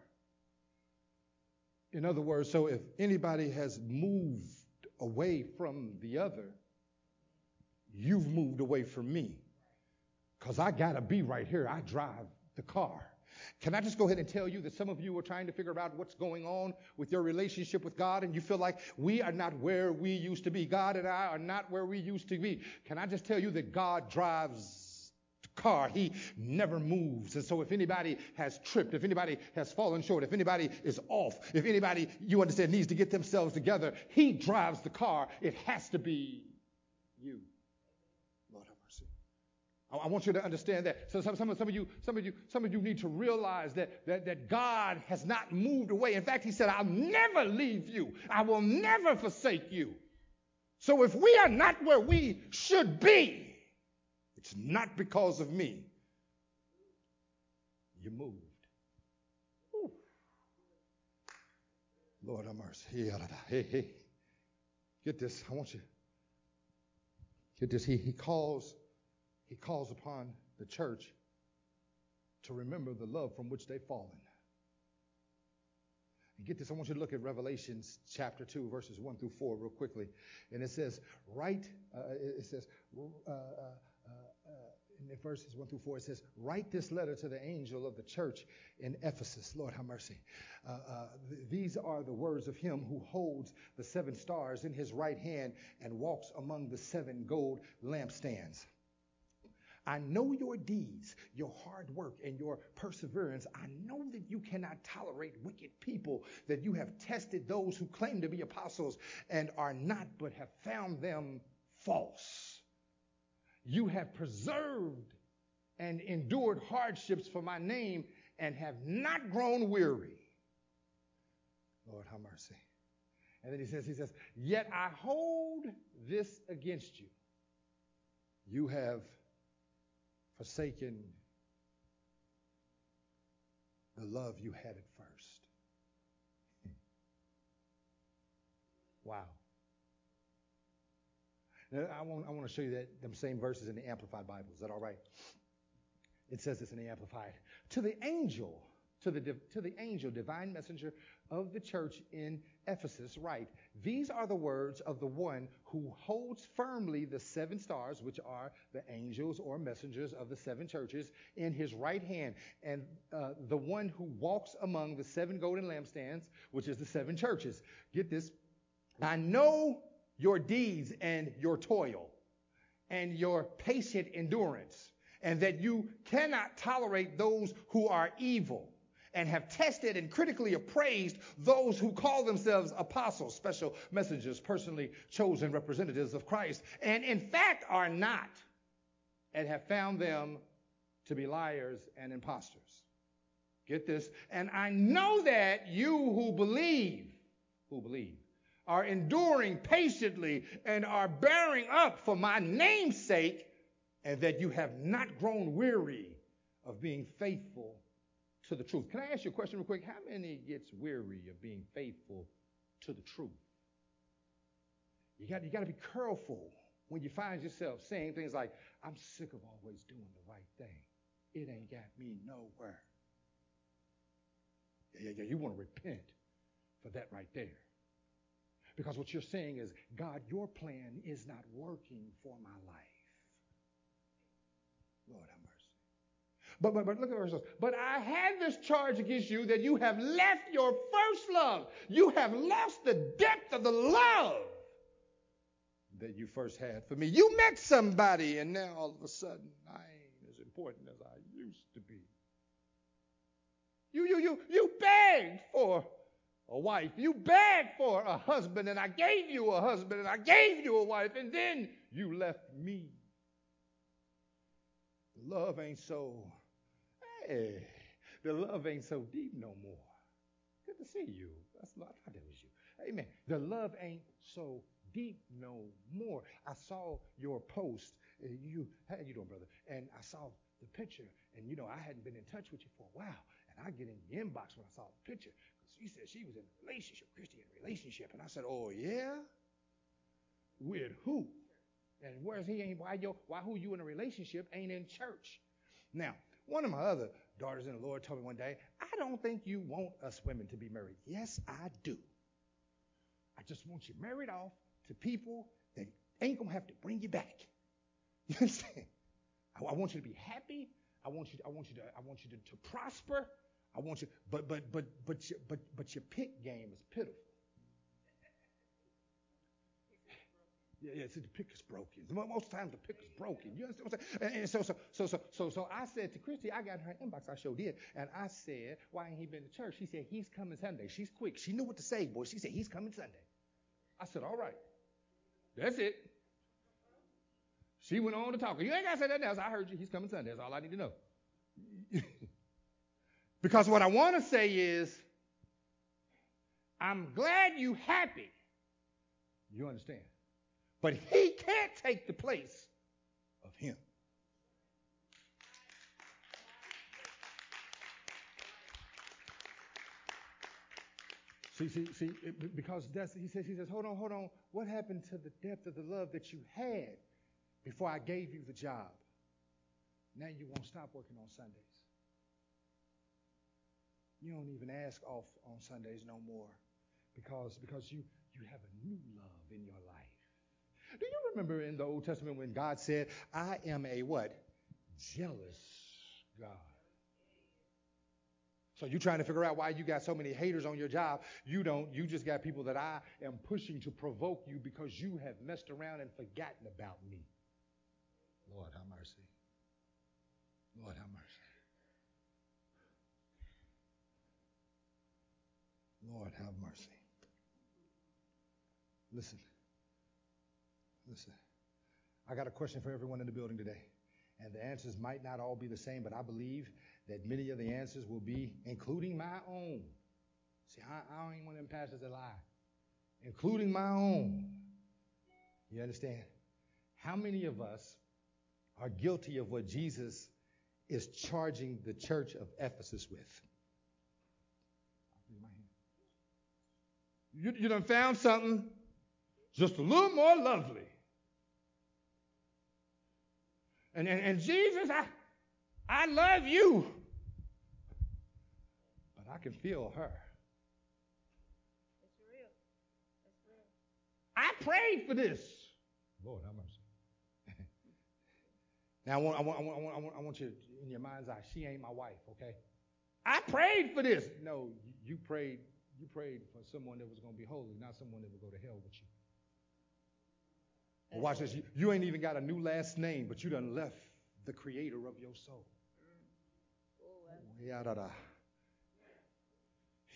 In other words, so if anybody has moved away from the other, you've moved away from me. Because I got to be right here. I drive the car. Can I just go ahead and tell you that some of you are trying to figure out what's going on with your relationship with God, and you feel like we are not where we used to be. God and I are not where we used to be. Can I just tell you that God drives the car? He never moves. And so if anybody has tripped, if anybody has fallen short, if anybody is off, if anybody, you understand, needs to get themselves together, He drives the car. It has to be you. I want you to understand that. So some, some, some of you, some of you, some of you need to realize that, that, that God has not moved away. In fact, He said, I'll never leave you. I will never forsake you. So if we are not where we should be, it's not because of me. You moved. Ooh. Lord have mercy. Hey, hey. Get this. I want you. Get this. He, he calls He calls upon the church to remember the love from which they've fallen. And get this, I want you to look at Revelation chapter two, verses one through four real quickly. And it says, write, uh, it says, uh, uh, uh, in verses one through four, it says, write this letter to the angel of the church in Ephesus. Lord, have mercy. Uh, uh, th- these are the words of Him who holds the seven stars in His right hand and walks among the seven gold lampstands. I know your deeds, your hard work, and your perseverance. I know that you cannot tolerate wicked people, that you have tested those who claim to be apostles and are not, but have found them false. You have preserved and endured hardships for my name and have not grown weary. Lord, have mercy. And then he says, he says, yet I hold this against you. You have forsaken the love you had at first. Wow. Now, I want, I want to show you that them same verses in the Amplified Bible. Is that all right? It says this in the Amplified. To the angel, to the to the angel, divine messenger of the church in Ephesus, write, these are the words of the one who holds firmly the seven stars, which are the angels or messengers of the seven churches, in his right hand, and uh, the one who walks among the seven golden lampstands, which is the seven churches. Get this. I know your deeds and your toil and your patient endurance, and that you cannot tolerate those who are evil, and have tested and critically appraised those who call themselves apostles, special messengers, personally chosen representatives of Christ, and in fact are not, and have found them to be liars and imposters. Get this. And I know that you who believe, who believe, are enduring patiently and are bearing up for my name's sake, and that you have not grown weary of being faithful to the truth. Can I ask you a question real quick? How many gets weary of being faithful to the truth? You got, you got to be careful when you find yourself saying things like, I'm sick of always doing the right thing. It ain't got me nowhere. Yeah, yeah, yeah. You want to repent for that right there. Because what you're saying is, God, your plan is not working for my life. Lord have mercy. But, but, but look at verse. But I have this charge against you that you have left your first love. You have lost the depth of the love that you first had for me. You met somebody, and now all of a sudden, I ain't as important as I used to be. You, you, you, you begged for a wife. You begged for a husband, and I gave you a husband, and I gave you a wife, and then you left me. The love ain't so, hey, the love ain't so deep no more. Good to see you. That's, I thought that was you. Amen. The love ain't so deep no more. I saw your post. Uh, you, how you doing, brother? And I saw the picture, and you know I hadn't been in touch with you for a while. And I get in the inbox when I saw the picture, because she said she was in a relationship, Christy in a relationship, and I said, oh yeah, with who? And where's he? Ain't why you? Why who you in a relationship ain't in church? Now, one of my other daughters in the Lord told me one day, I don't think you want us women to be married. Yes, I do. I just want you married off to people that ain't gonna have to bring you back. You understand? I, I want you to be happy. I want you. To, I want you to. I want you to, to prosper. I want you. But but but but your, but but your pick game is pitiful. Yeah, yeah. See, the pick is broken. Most times the pick is broken. You understand what I'm saying? And, and so so so so so so I said to Christy, I got her inbox. I sure did. And I said, why ain't he been to church? She said, he's coming Sunday. She's quick. She knew what to say, boy. She said, he's coming Sunday. I said, all right. That's it. She went on to talk. You ain't got to say that else. I heard you. He's coming Sunday. That's all I need to know. Because what I want to say is, I'm glad you happy. You understand? But he can't take the place of him. See, see, see, it, because that's, he says, he says, hold on, hold on. What happened to the depth of the love that you had before I gave you the job? Now you won't stop working on Sundays. You don't even ask off on Sundays no more because, because you, you have a new love in your life. Do you remember in the Old Testament when God said, I am a what? Jealous God. So you're trying to figure out why you got so many haters on your job. You don't. You just got people that I am pushing to provoke you because you have messed around and forgotten about me. Lord, have mercy. Lord, have mercy. Lord, have mercy. Listen. Listen. I got a question for everyone in the building today. And the answers might not all be the same, but I believe that many of the answers will be, including my own. See, I, I don't even want them pastors that lie. Including my own. You understand? How many of us are guilty of what Jesus is charging the church of Ephesus with? You, you done found something just a little more lovely. And, and, and Jesus, I, I love you. But I can feel her. It's real. It's real. I prayed for this. Lord, have mercy. Now, I want, I, want, I, want, I, want, I want you in your mind's eye, she ain't my wife, okay? I prayed for this. No, you, you prayed you prayed for someone that was going to be holy, not someone that would go to hell with you. Well, watch this. You, you ain't even got a new last name, but you done left the creator of your soul. Mm. Oh, well. Yeah, da, da.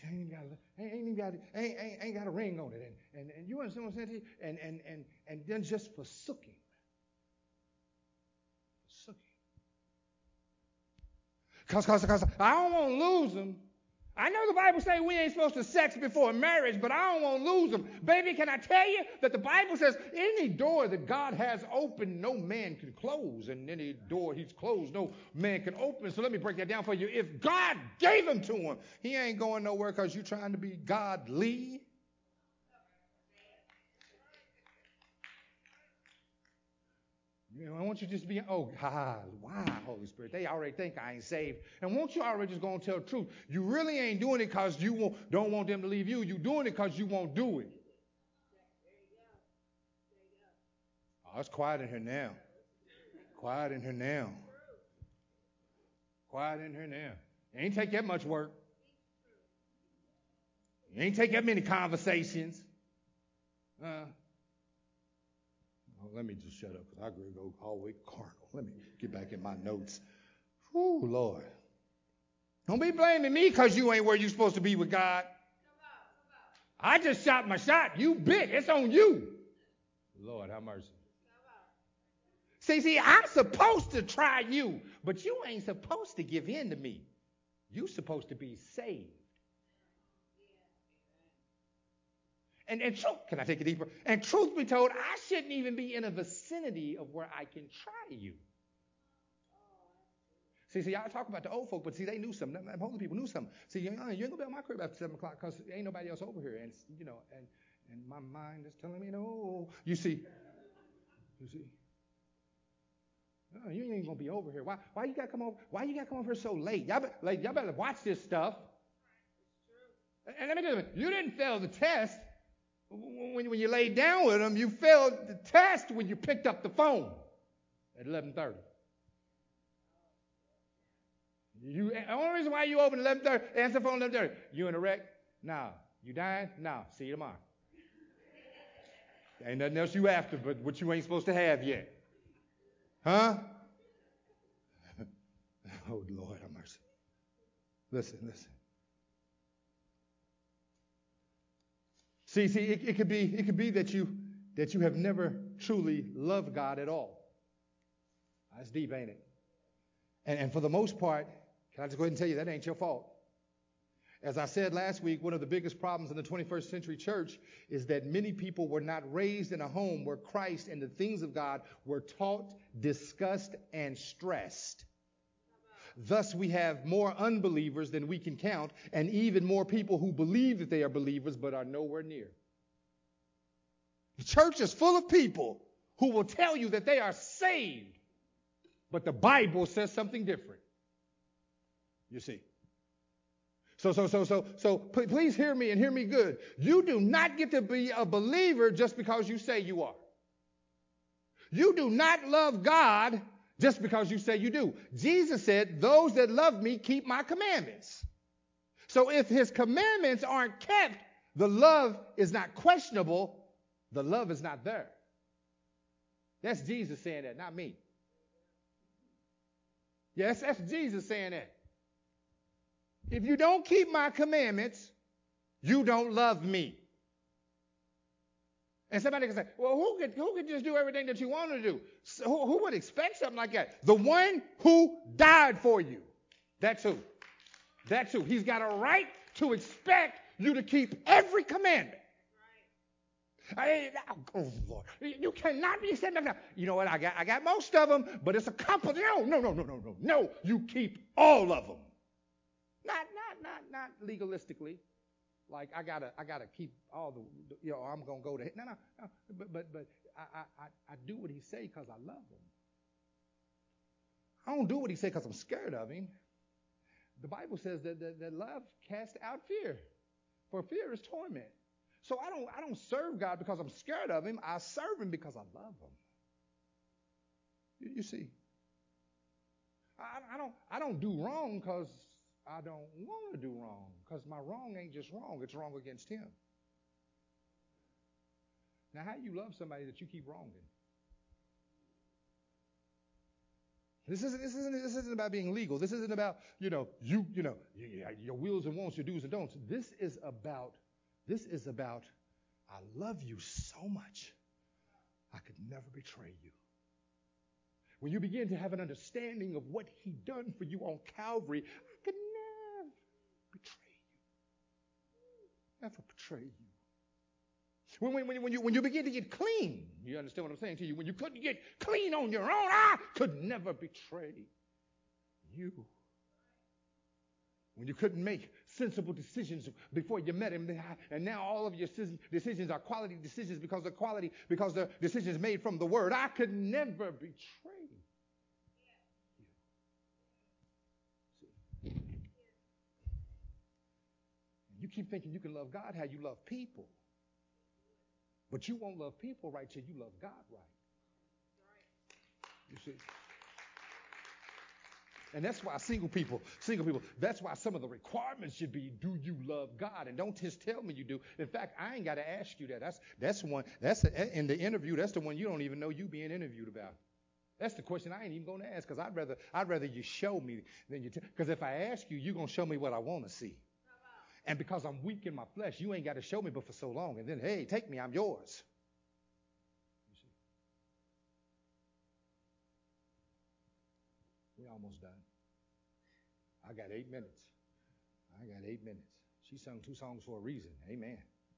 Ain't even got, ain't, ain't even got, ain't, ain't, ain't got a ring on it, and and, and you understand what I'm saying to you? And and and and then just forsook him, forsook him. Cause, cause, cause I don't want to lose him. I know the Bible says we ain't supposed to sex before marriage, but I don't want to lose them. Baby, can I tell you that the Bible says any door that God has opened, no man can close. And any door he's closed, no man can open. So let me break that down for you. If God gave them to him, he ain't going nowhere because you're trying to be godly. You know, I want you to just be, oh, ha, wow, Holy Spirit. They already think I ain't saved. And won't you already just go and tell the truth? You really ain't doing it because you won't, don't want them to leave you. You're doing it because you won't do it. Oh, it's quiet in here now. Quiet in here now. Quiet in here now. It ain't take that much work. It ain't take that many conversations. Uh, Oh, let me just shut up because I agree to go all the way carnal. Let me get back in my notes. Whew, Lord. Don't be blaming me because you ain't where you're supposed to be with God. I just shot my shot. You bit. It's on you. Lord, have mercy. See, see, I'm supposed to try you, but you ain't supposed to give in to me. You're supposed to be saved. And, and truth, can I take it deeper? And truth be told, I shouldn't even be in a vicinity of where I can try you. See, see, I talk about the old folk, but see, they knew something. Them older people knew something. See, you ain't, you ain't gonna be at my crib after seven o'clock because ain't nobody else over here. And you know, and and my mind is telling me no. You see, you see. No, you ain't gonna be over here. Why? Why you gotta come over? Why you gotta come over here so late? Y'all, be, like, y'all better watch this stuff. And, and let me tell you, you didn't fail the test. When, when you laid down with them, you failed the test when you picked up the phone at eleven thirty. You, the only reason why you open eleven thirty, answer the phone eleven thirty. You in a wreck? No. You dying? No. See you tomorrow. Ain't nothing else you after but what you ain't supposed to have yet. Huh? Oh, Lord have mercy. Listen, listen. See, see, it, it could be, it could be that you that you have never truly loved God at all. That's deep, ain't it? And, and for the most part, can I just go ahead and tell you that ain't your fault? As I said last week, one of the biggest problems in the twenty-first century church is that many people were not raised in a home where Christ and the things of God were taught, discussed, and stressed. Thus, we have more unbelievers than we can count, and even more people who believe that they are believers but are nowhere near. The church is full of people who will tell you that they are saved, but the Bible says something different. You see. So, so, so, so, so, please hear me and hear me good. You do not get to be a believer just because you say you are. You do not love God just because you say you do. Jesus said, those that love me keep my commandments. So if his commandments aren't kept, the love is not questionable. The love is not there. That's Jesus saying that, not me. Yes, that's Jesus saying that. If you don't keep my commandments, you don't love me. And somebody can say, well, who could, who could just do everything that you want to do? So who, who would expect something like that? The one who died for you. That's who. That's who. He's got a right to expect you to keep every commandment. Right. I, oh, Lord. You cannot be saying that. You know what? I got, I got most of them, but it's a couple. No, no, no, no, no, no. No, you keep all of them. Not, not, not, not legalistically. Like I gotta, I gotta keep all the, you know, I'm gonna go to. No, no, no. But, but, but I, I, I do what he say because I love him. I don't do what he say because I'm scared of him. The Bible says that, that, that love casts out fear, for fear is torment. So I don't, I don't serve God because I'm scared of him. I serve him because I love him. You, you see, I, I don't, I don't do wrong because I don't want to do wrong, because my wrong ain't just wrong. It's wrong against him. Now, how do you love somebody that you keep wronging? This isn't, this isn't, this isn't about being legal. This isn't about, you know, you, you know, your wills and wants, your do's and don'ts. This is about, this is about, I love you so much, I could never betray you. When you begin to have an understanding of what he done for you on Calvary, I could never betray you. Never betray you. When, when, when, you, when you begin to get clean, you understand what I'm saying to you? When you couldn't get clean on your own, I could never betray you. When you couldn't make sensible decisions before you met him, and now all of your decisions are quality decisions because they're quality, because they're decisions made from the Word, I could never betray you. You keep thinking you can love God how you love people. But you won't love people right till you love God right. You see? And that's why single people, single people, that's why some of the requirements should be, do you love God? And don't just tell me you do. In fact, I ain't got to ask you that. That's that's one, that's a, in the interview, that's the one you don't even know you being interviewed about. That's the question I ain't even going to ask, because I'd rather, I'd rather you show me than you tell. Because if I ask you, you're going to show me what I want to see. And because I'm weak in my flesh, you ain't got to show me but for so long. And then, hey, take me, I'm yours. You see? We're almost done. I got eight minutes. I got eight minutes. She sung two songs for a reason. Amen.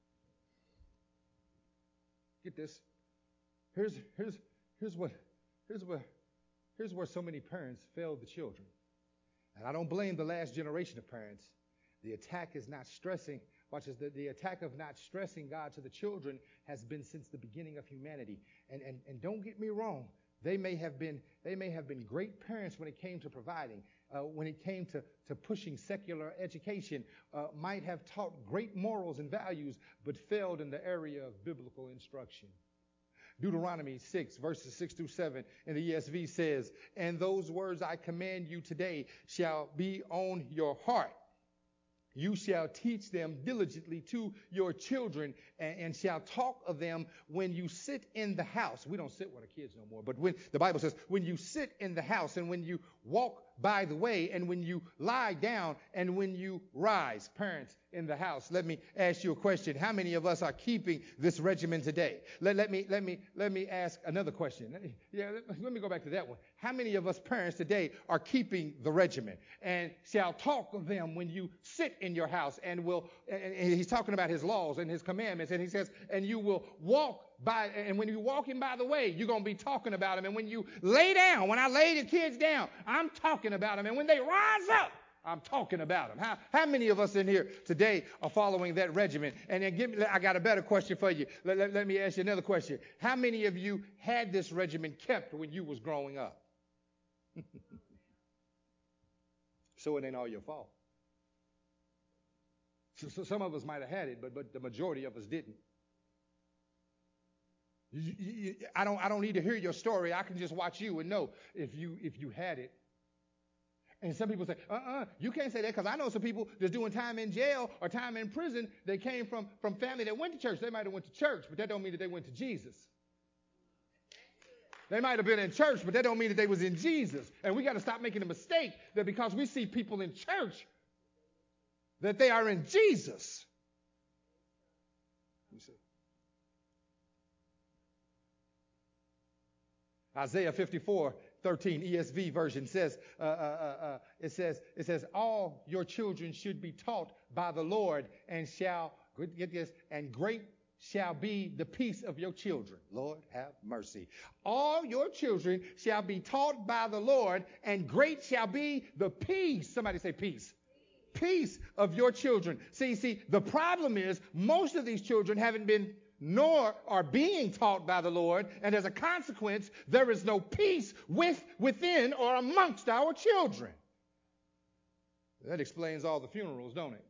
Get this. Here's here's here's what here's what here's where so many parents fail the children. And I don't blame the last generation of parents. The attack is not stressing. Watch this. The, the attack of not stressing God to the children has been since the beginning of humanity. And, and, and don't get me wrong. They may have been they may have been great parents when it came to providing, uh, when it came to, to pushing secular education, uh, might have taught great morals and values, but failed in the area of biblical instruction. Deuteronomy six, verses six through seven in the E S V says, "And those words I command you today shall be on your heart. You shall teach them diligently to your children, and, and shall talk of them when you sit in the house." We don't sit with our kids no more, but when the Bible says, when you sit in the house, and when you walk by the way, and when you lie down, and when you rise. Parents in the house, let me ask you a question. How many of us are keeping this regimen today? Let, let me let me let me ask another question. Let me, yeah, let, let me go back to that one. How many of us parents today are keeping the regimen, and shall talk of them when you sit in your house, and will, and, and he's talking about his laws and his commandments, and he says, and you will walk by, and when you're walking by the way, you're going to be talking about them. And when you lay down, when I lay the kids down, I'm talking about them. And when they rise up, I'm talking about them. How, how many of us in here today are following that regimen? And then give me, I got a better question for you. Let, let, let me ask you another question. How many of you had this regimen kept when you was growing up? So it ain't all your fault. So, so some of us might have had it, but but the majority of us didn't. You, you, you, I don't I don't need to hear your story. I can just watch you and know if you if you had it. And some people say, uh-uh, you can't say that, because I know some people that's doing time in jail or time in prison. They came from from family that went to church. They might have went to church, but that don't mean that they went to Jesus. They might have been in church, but that don't mean that they was in Jesus. And we got to stop making the mistake that because we see people in church, that they are in Jesus. You see. Isaiah fifty-four thirteen E S V version says, uh, uh, uh, uh, it says, it says, all your children should be taught by the Lord, and shall, get this, and great shall be the peace of your children. Lord, have mercy. All your children shall be taught by the Lord, and great shall be the peace. Somebody say peace. Peace of your children. See, see, the problem is most of these children haven't been nor are being taught by the Lord, and as a consequence, there is no peace with, within, or amongst our children. That explains all the funerals, don't it?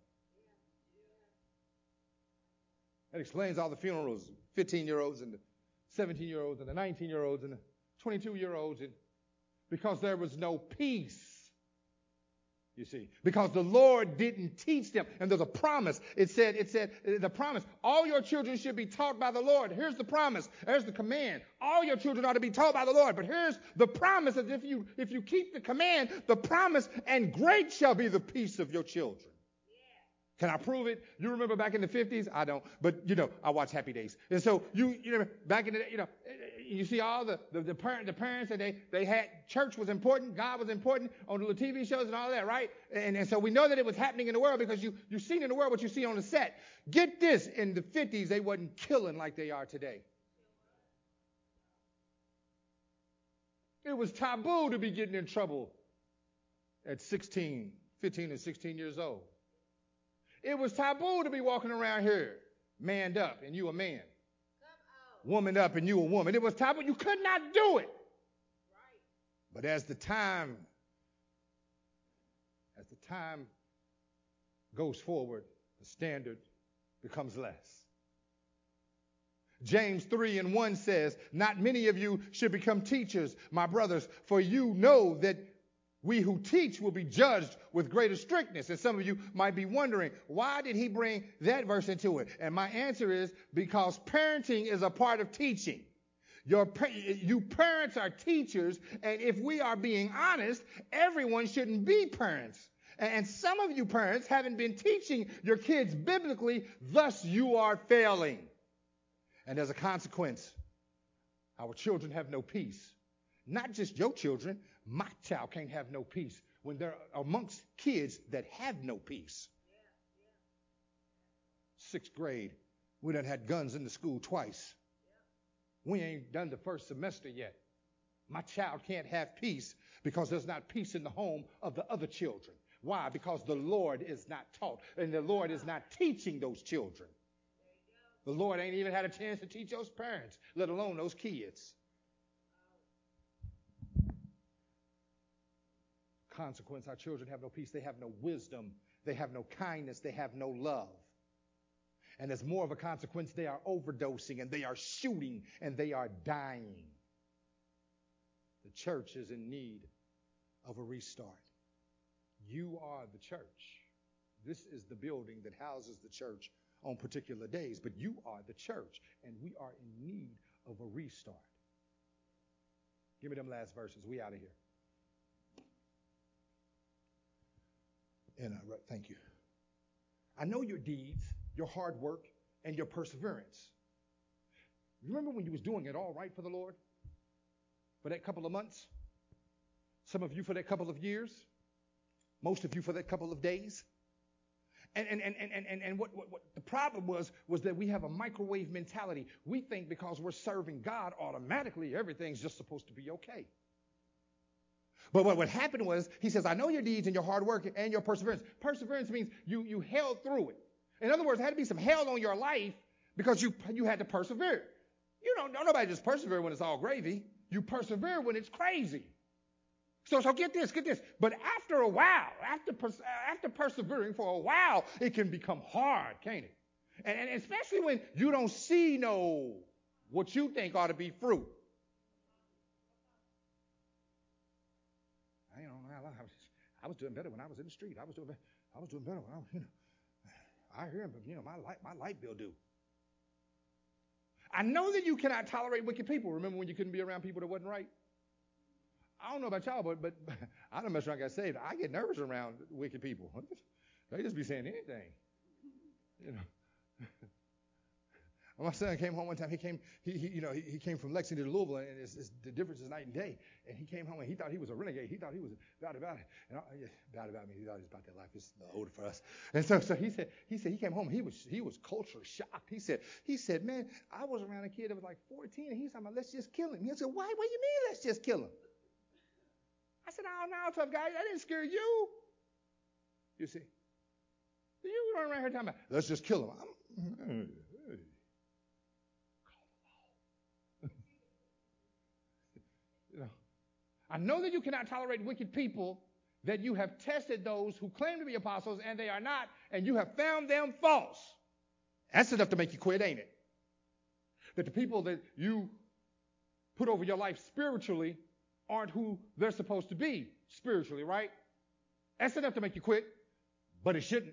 That explains all the funerals, fifteen-year-olds and the seventeen-year-olds and the nineteen-year-olds and the twenty-two-year-olds, and because there was no peace. You see, because the Lord didn't teach them. And there's a promise. It said, it said, the promise, all your children should be taught by the Lord. Here's the promise. There's the command. All your children ought to be taught by the Lord. But here's the promise that if you, if you keep the command, the promise, and great shall be the peace of your children. Can I prove it? You remember back in the fifties? I don't. But, you know, I watch Happy Days. And so, you you know, back in the, you know, you see all the, the, the, parent, the parents that they, they had, church was important, God was important on the T V shows and all that, right? And, and so we know that it was happening in the world because you, you've seen in the world what you see on the set. Get this, in the fifties, they wasn't killing like they are today. It was taboo to be getting in trouble at sixteen, fifteen and sixteen years old. It was taboo to be walking around here manned up and you a man. Woman up and you a woman. It was taboo. You could not do it. Right. But as the time, as the time goes forward, the standard becomes less. James three and one says, not many of you should become teachers, my brothers, for you know that we who teach will be judged with greater strictness. And some of you might be wondering, why did he bring that verse into it? And my answer is because parenting is a part of teaching. Your, you parents are teachers, and if we are being honest, everyone shouldn't be parents. And some of you parents haven't been teaching your kids biblically, thus you are failing. And as a consequence, our children have no peace. Not just your children. My child can't have no peace when they're amongst kids that have no peace. Yeah, yeah. Sixth grade, we done had guns in the school twice. Yeah. We ain't done the first semester yet. My child can't have peace because there's not peace in the home of the other children. Why? Because the Lord is not taught, and the Lord is not teaching those children. The Lord ain't even had a chance to teach those parents, let alone those kids. Consequence, our children have no peace. They have no wisdom. They have no kindness. They have no love. And as more of a consequence, they are overdosing and they are shooting and they are dying. The church is in need of a restart. You are the church. This is the building that houses the church on particular days, but you are the church, and we are in need of a restart. Give me them last verses. We out of here. And uh, right, thank you. I know your deeds, your hard work, and your perseverance. Remember when you was doing it all right for the Lord? For that couple of months? Some of you for that couple of years? Most of you for that couple of days? And and and and and, and what, what, what the problem was was that we have a microwave mentality. We think because we're serving God, automatically everything's just supposed to be okay. But what, what happened was, he says, I know your deeds and your hard work and your perseverance. Perseverance means you, you held through it. In other words, there had to be some hell on your life because you, you had to persevere. You don't, don't nobody just persevere when it's all gravy. You persevere when it's crazy. So, so get this, get this. But after a while, after, pers- after persevering for a while, it can become hard, can't it? And, and especially when you don't see no, what you think ought to be fruit. I, you know, I, was, I was doing better when I was in the street. I was doing, I was doing better when I was, you know, I hear him, but you know, my light, my light bill due. I know that you cannot tolerate wicked people. Remember when you couldn't be around people that wasn't right? I don't know about y'all, but, but I don't mess around, got saved. I get nervous around wicked people. They just be saying anything, you know. My son came home one time. He came, he, he you know, he, he came from Lexington to Louisville, and it's, it's, the difference is night and day. And he came home, and he thought he was a renegade. He thought he was bad about it. And I, yeah, bad about me. He thought he was about that life. It's older for us. And so, so he said, he said he came home. He was, he was culturally shocked. He said, he said, man, I was around a kid that was like fourteen, and he's talking about let's just kill him. He said, why? What do you mean let's just kill him? I said, oh no, tough guy, that didn't scare you. You see, you run around here talking about let's just kill him. I'm, You know, I know that you cannot tolerate wicked people, that you have tested those who claim to be apostles and they are not, and you have found them false. That's enough to make you quit, ain't it? That the people that you put over your life spiritually aren't who they're supposed to be spiritually, right? That's enough to make you quit, but it shouldn't.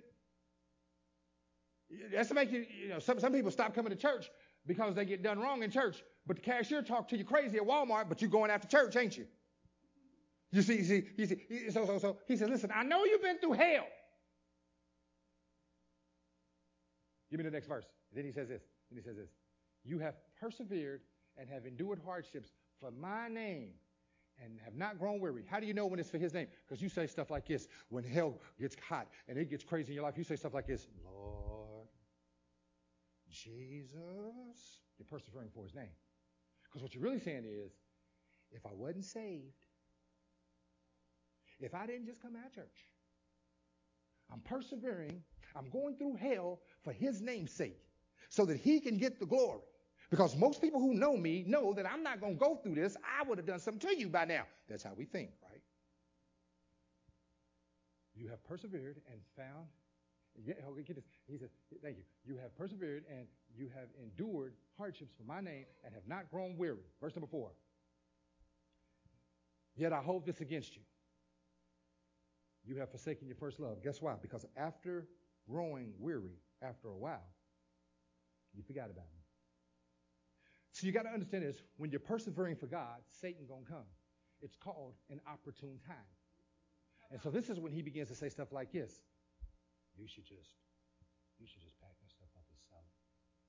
That's to make you, you know, some, some people stop coming to church because they get done wrong in church, but the cashier talk to you crazy at Walmart, but you're going after church, ain't you? You see, you see, you see, so, so, so, he said, listen, I know you've been through hell. Give me the next verse. And then he says this, and he says this, you have persevered and have endured hardships for my name and have not grown weary. How do you know when it's for his name? Because you say stuff like this. When hell gets hot and it gets crazy in your life, you say stuff like this. Lord Jesus. You're persevering for his name. Because what you're really saying is, if I wasn't saved, if I didn't just come out of church, I'm persevering, I'm going through hell for his name's sake so that he can get the glory. Because most people who know me know that I'm not going to go through this. I would have done something to you by now. That's how we think, right? You have persevered and found. Yeah, okay, get this. He says, thank you. You have persevered and you have endured hardships for my name and have not grown weary. Verse number four. Yet I hold this against you. You have forsaken your first love. Guess why? Because after growing weary, after a while, you forgot about me. So you got to understand this. When you're persevering for God, Satan gonna come. It's called an opportune time. And so this is when he begins to say stuff like this. You should just, you should just pack that stuff up and sell it.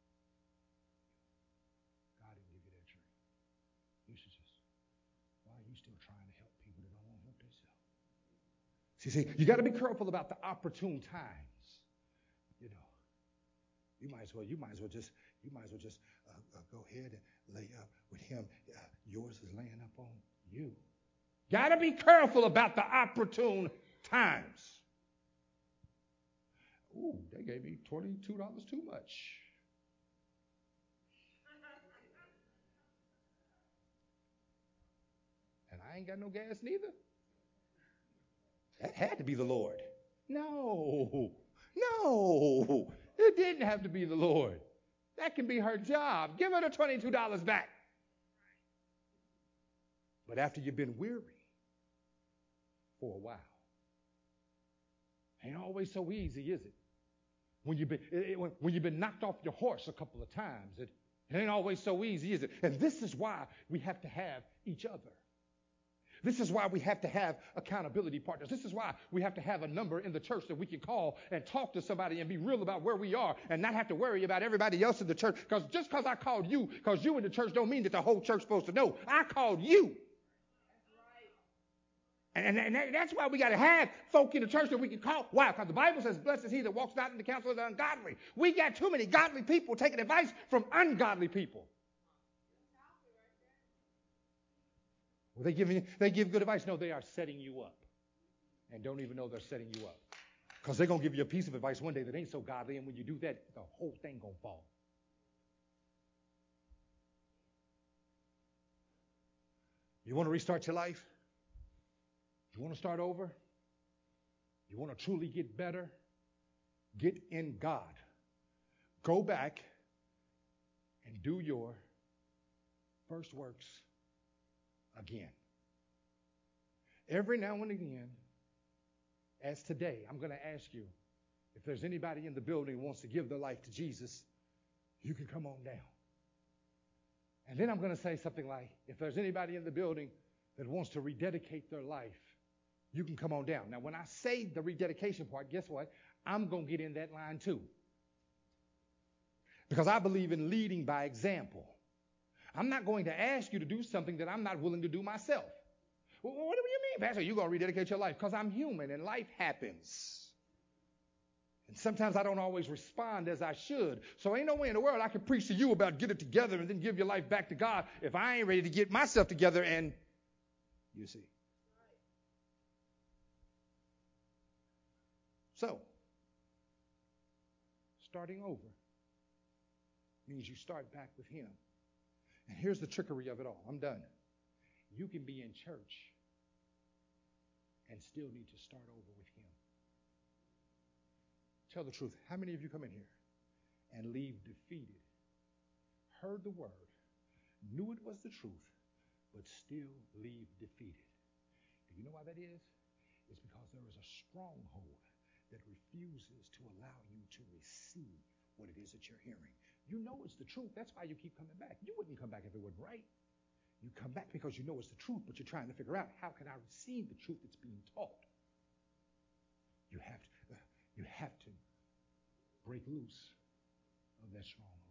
God didn't give you that dream. You should just, why are you still trying to help people that don't want to help themselves? See, see, you got to be careful about the opportune times. You know, you might as well, you might as well just, you might as well just uh, uh, go ahead and lay up with him. Uh, yours is laying up on you. Got to be careful about the opportune times. Ooh, they gave me twenty-two dollars too much. And I ain't got no gas neither. That had to be the Lord. No, no, it didn't have to be the Lord. That can be her job. Give her the twenty-two dollars back. But after you've been weary for a while, ain't always so easy, is it? When you've been it, it, when, when you've been knocked off your horse a couple of times, it, it ain't always so easy, is it? And this is why we have to have each other. This is why we have to have accountability partners. This is why we have to have a number in the church that we can call and talk to somebody and be real about where we are and not have to worry about everybody else in the church. Because just because I called you, because you in the church don't mean that the whole church is supposed to know. I called you. And, and, and that's why we got to have folk in the church that we can call. Why? Because the Bible says, blessed is he that walks not in the counsel of the ungodly. We got too many godly people taking advice from ungodly people. Well, they give, you, they give good advice. No, they are setting you up and don't even know they're setting you up. Because they're going to give you a piece of advice one day that ain't so godly, and when you do that, the whole thing going to fall. You want to restart your life? You want to start over? You want to truly get better? Get in God. Go back and do your first works again. Every now and again, as today, I'm going to ask you, if there's anybody in the building who wants to give their life to Jesus, you can come on down. And then I'm going to say something like, if there's anybody in the building that wants to rededicate their life, you can come on down. Now, when I say the rededication part, guess what? I'm going to get in that line too. Because I believe in leading by example. I'm not going to ask you to do something that I'm not willing to do myself. Well, what do you mean, Pastor? You're going to rededicate your life? Because I'm human and life happens. And sometimes I don't always respond as I should. So ain't no way in the world I can preach to you about get it together and then give your life back to God if I ain't ready to get myself together and, you see. So, starting over means you start back with him. And here's the trickery of it all. I'm done. You can be in church and still need to start over with him. Tell the truth. How many of you come in here and leave defeated, heard the word, knew it was the truth, but still leave defeated? Do you know why that is? It's because there is a stronghold that refuses to allow you to receive what it is that you're hearing. You know it's the truth. That's why you keep coming back. You wouldn't come back if it wasn't right. You come back because you know it's the truth, but you're trying to figure out, how can I receive the truth that's being taught? You have to, uh, you have to break loose of that stronghold.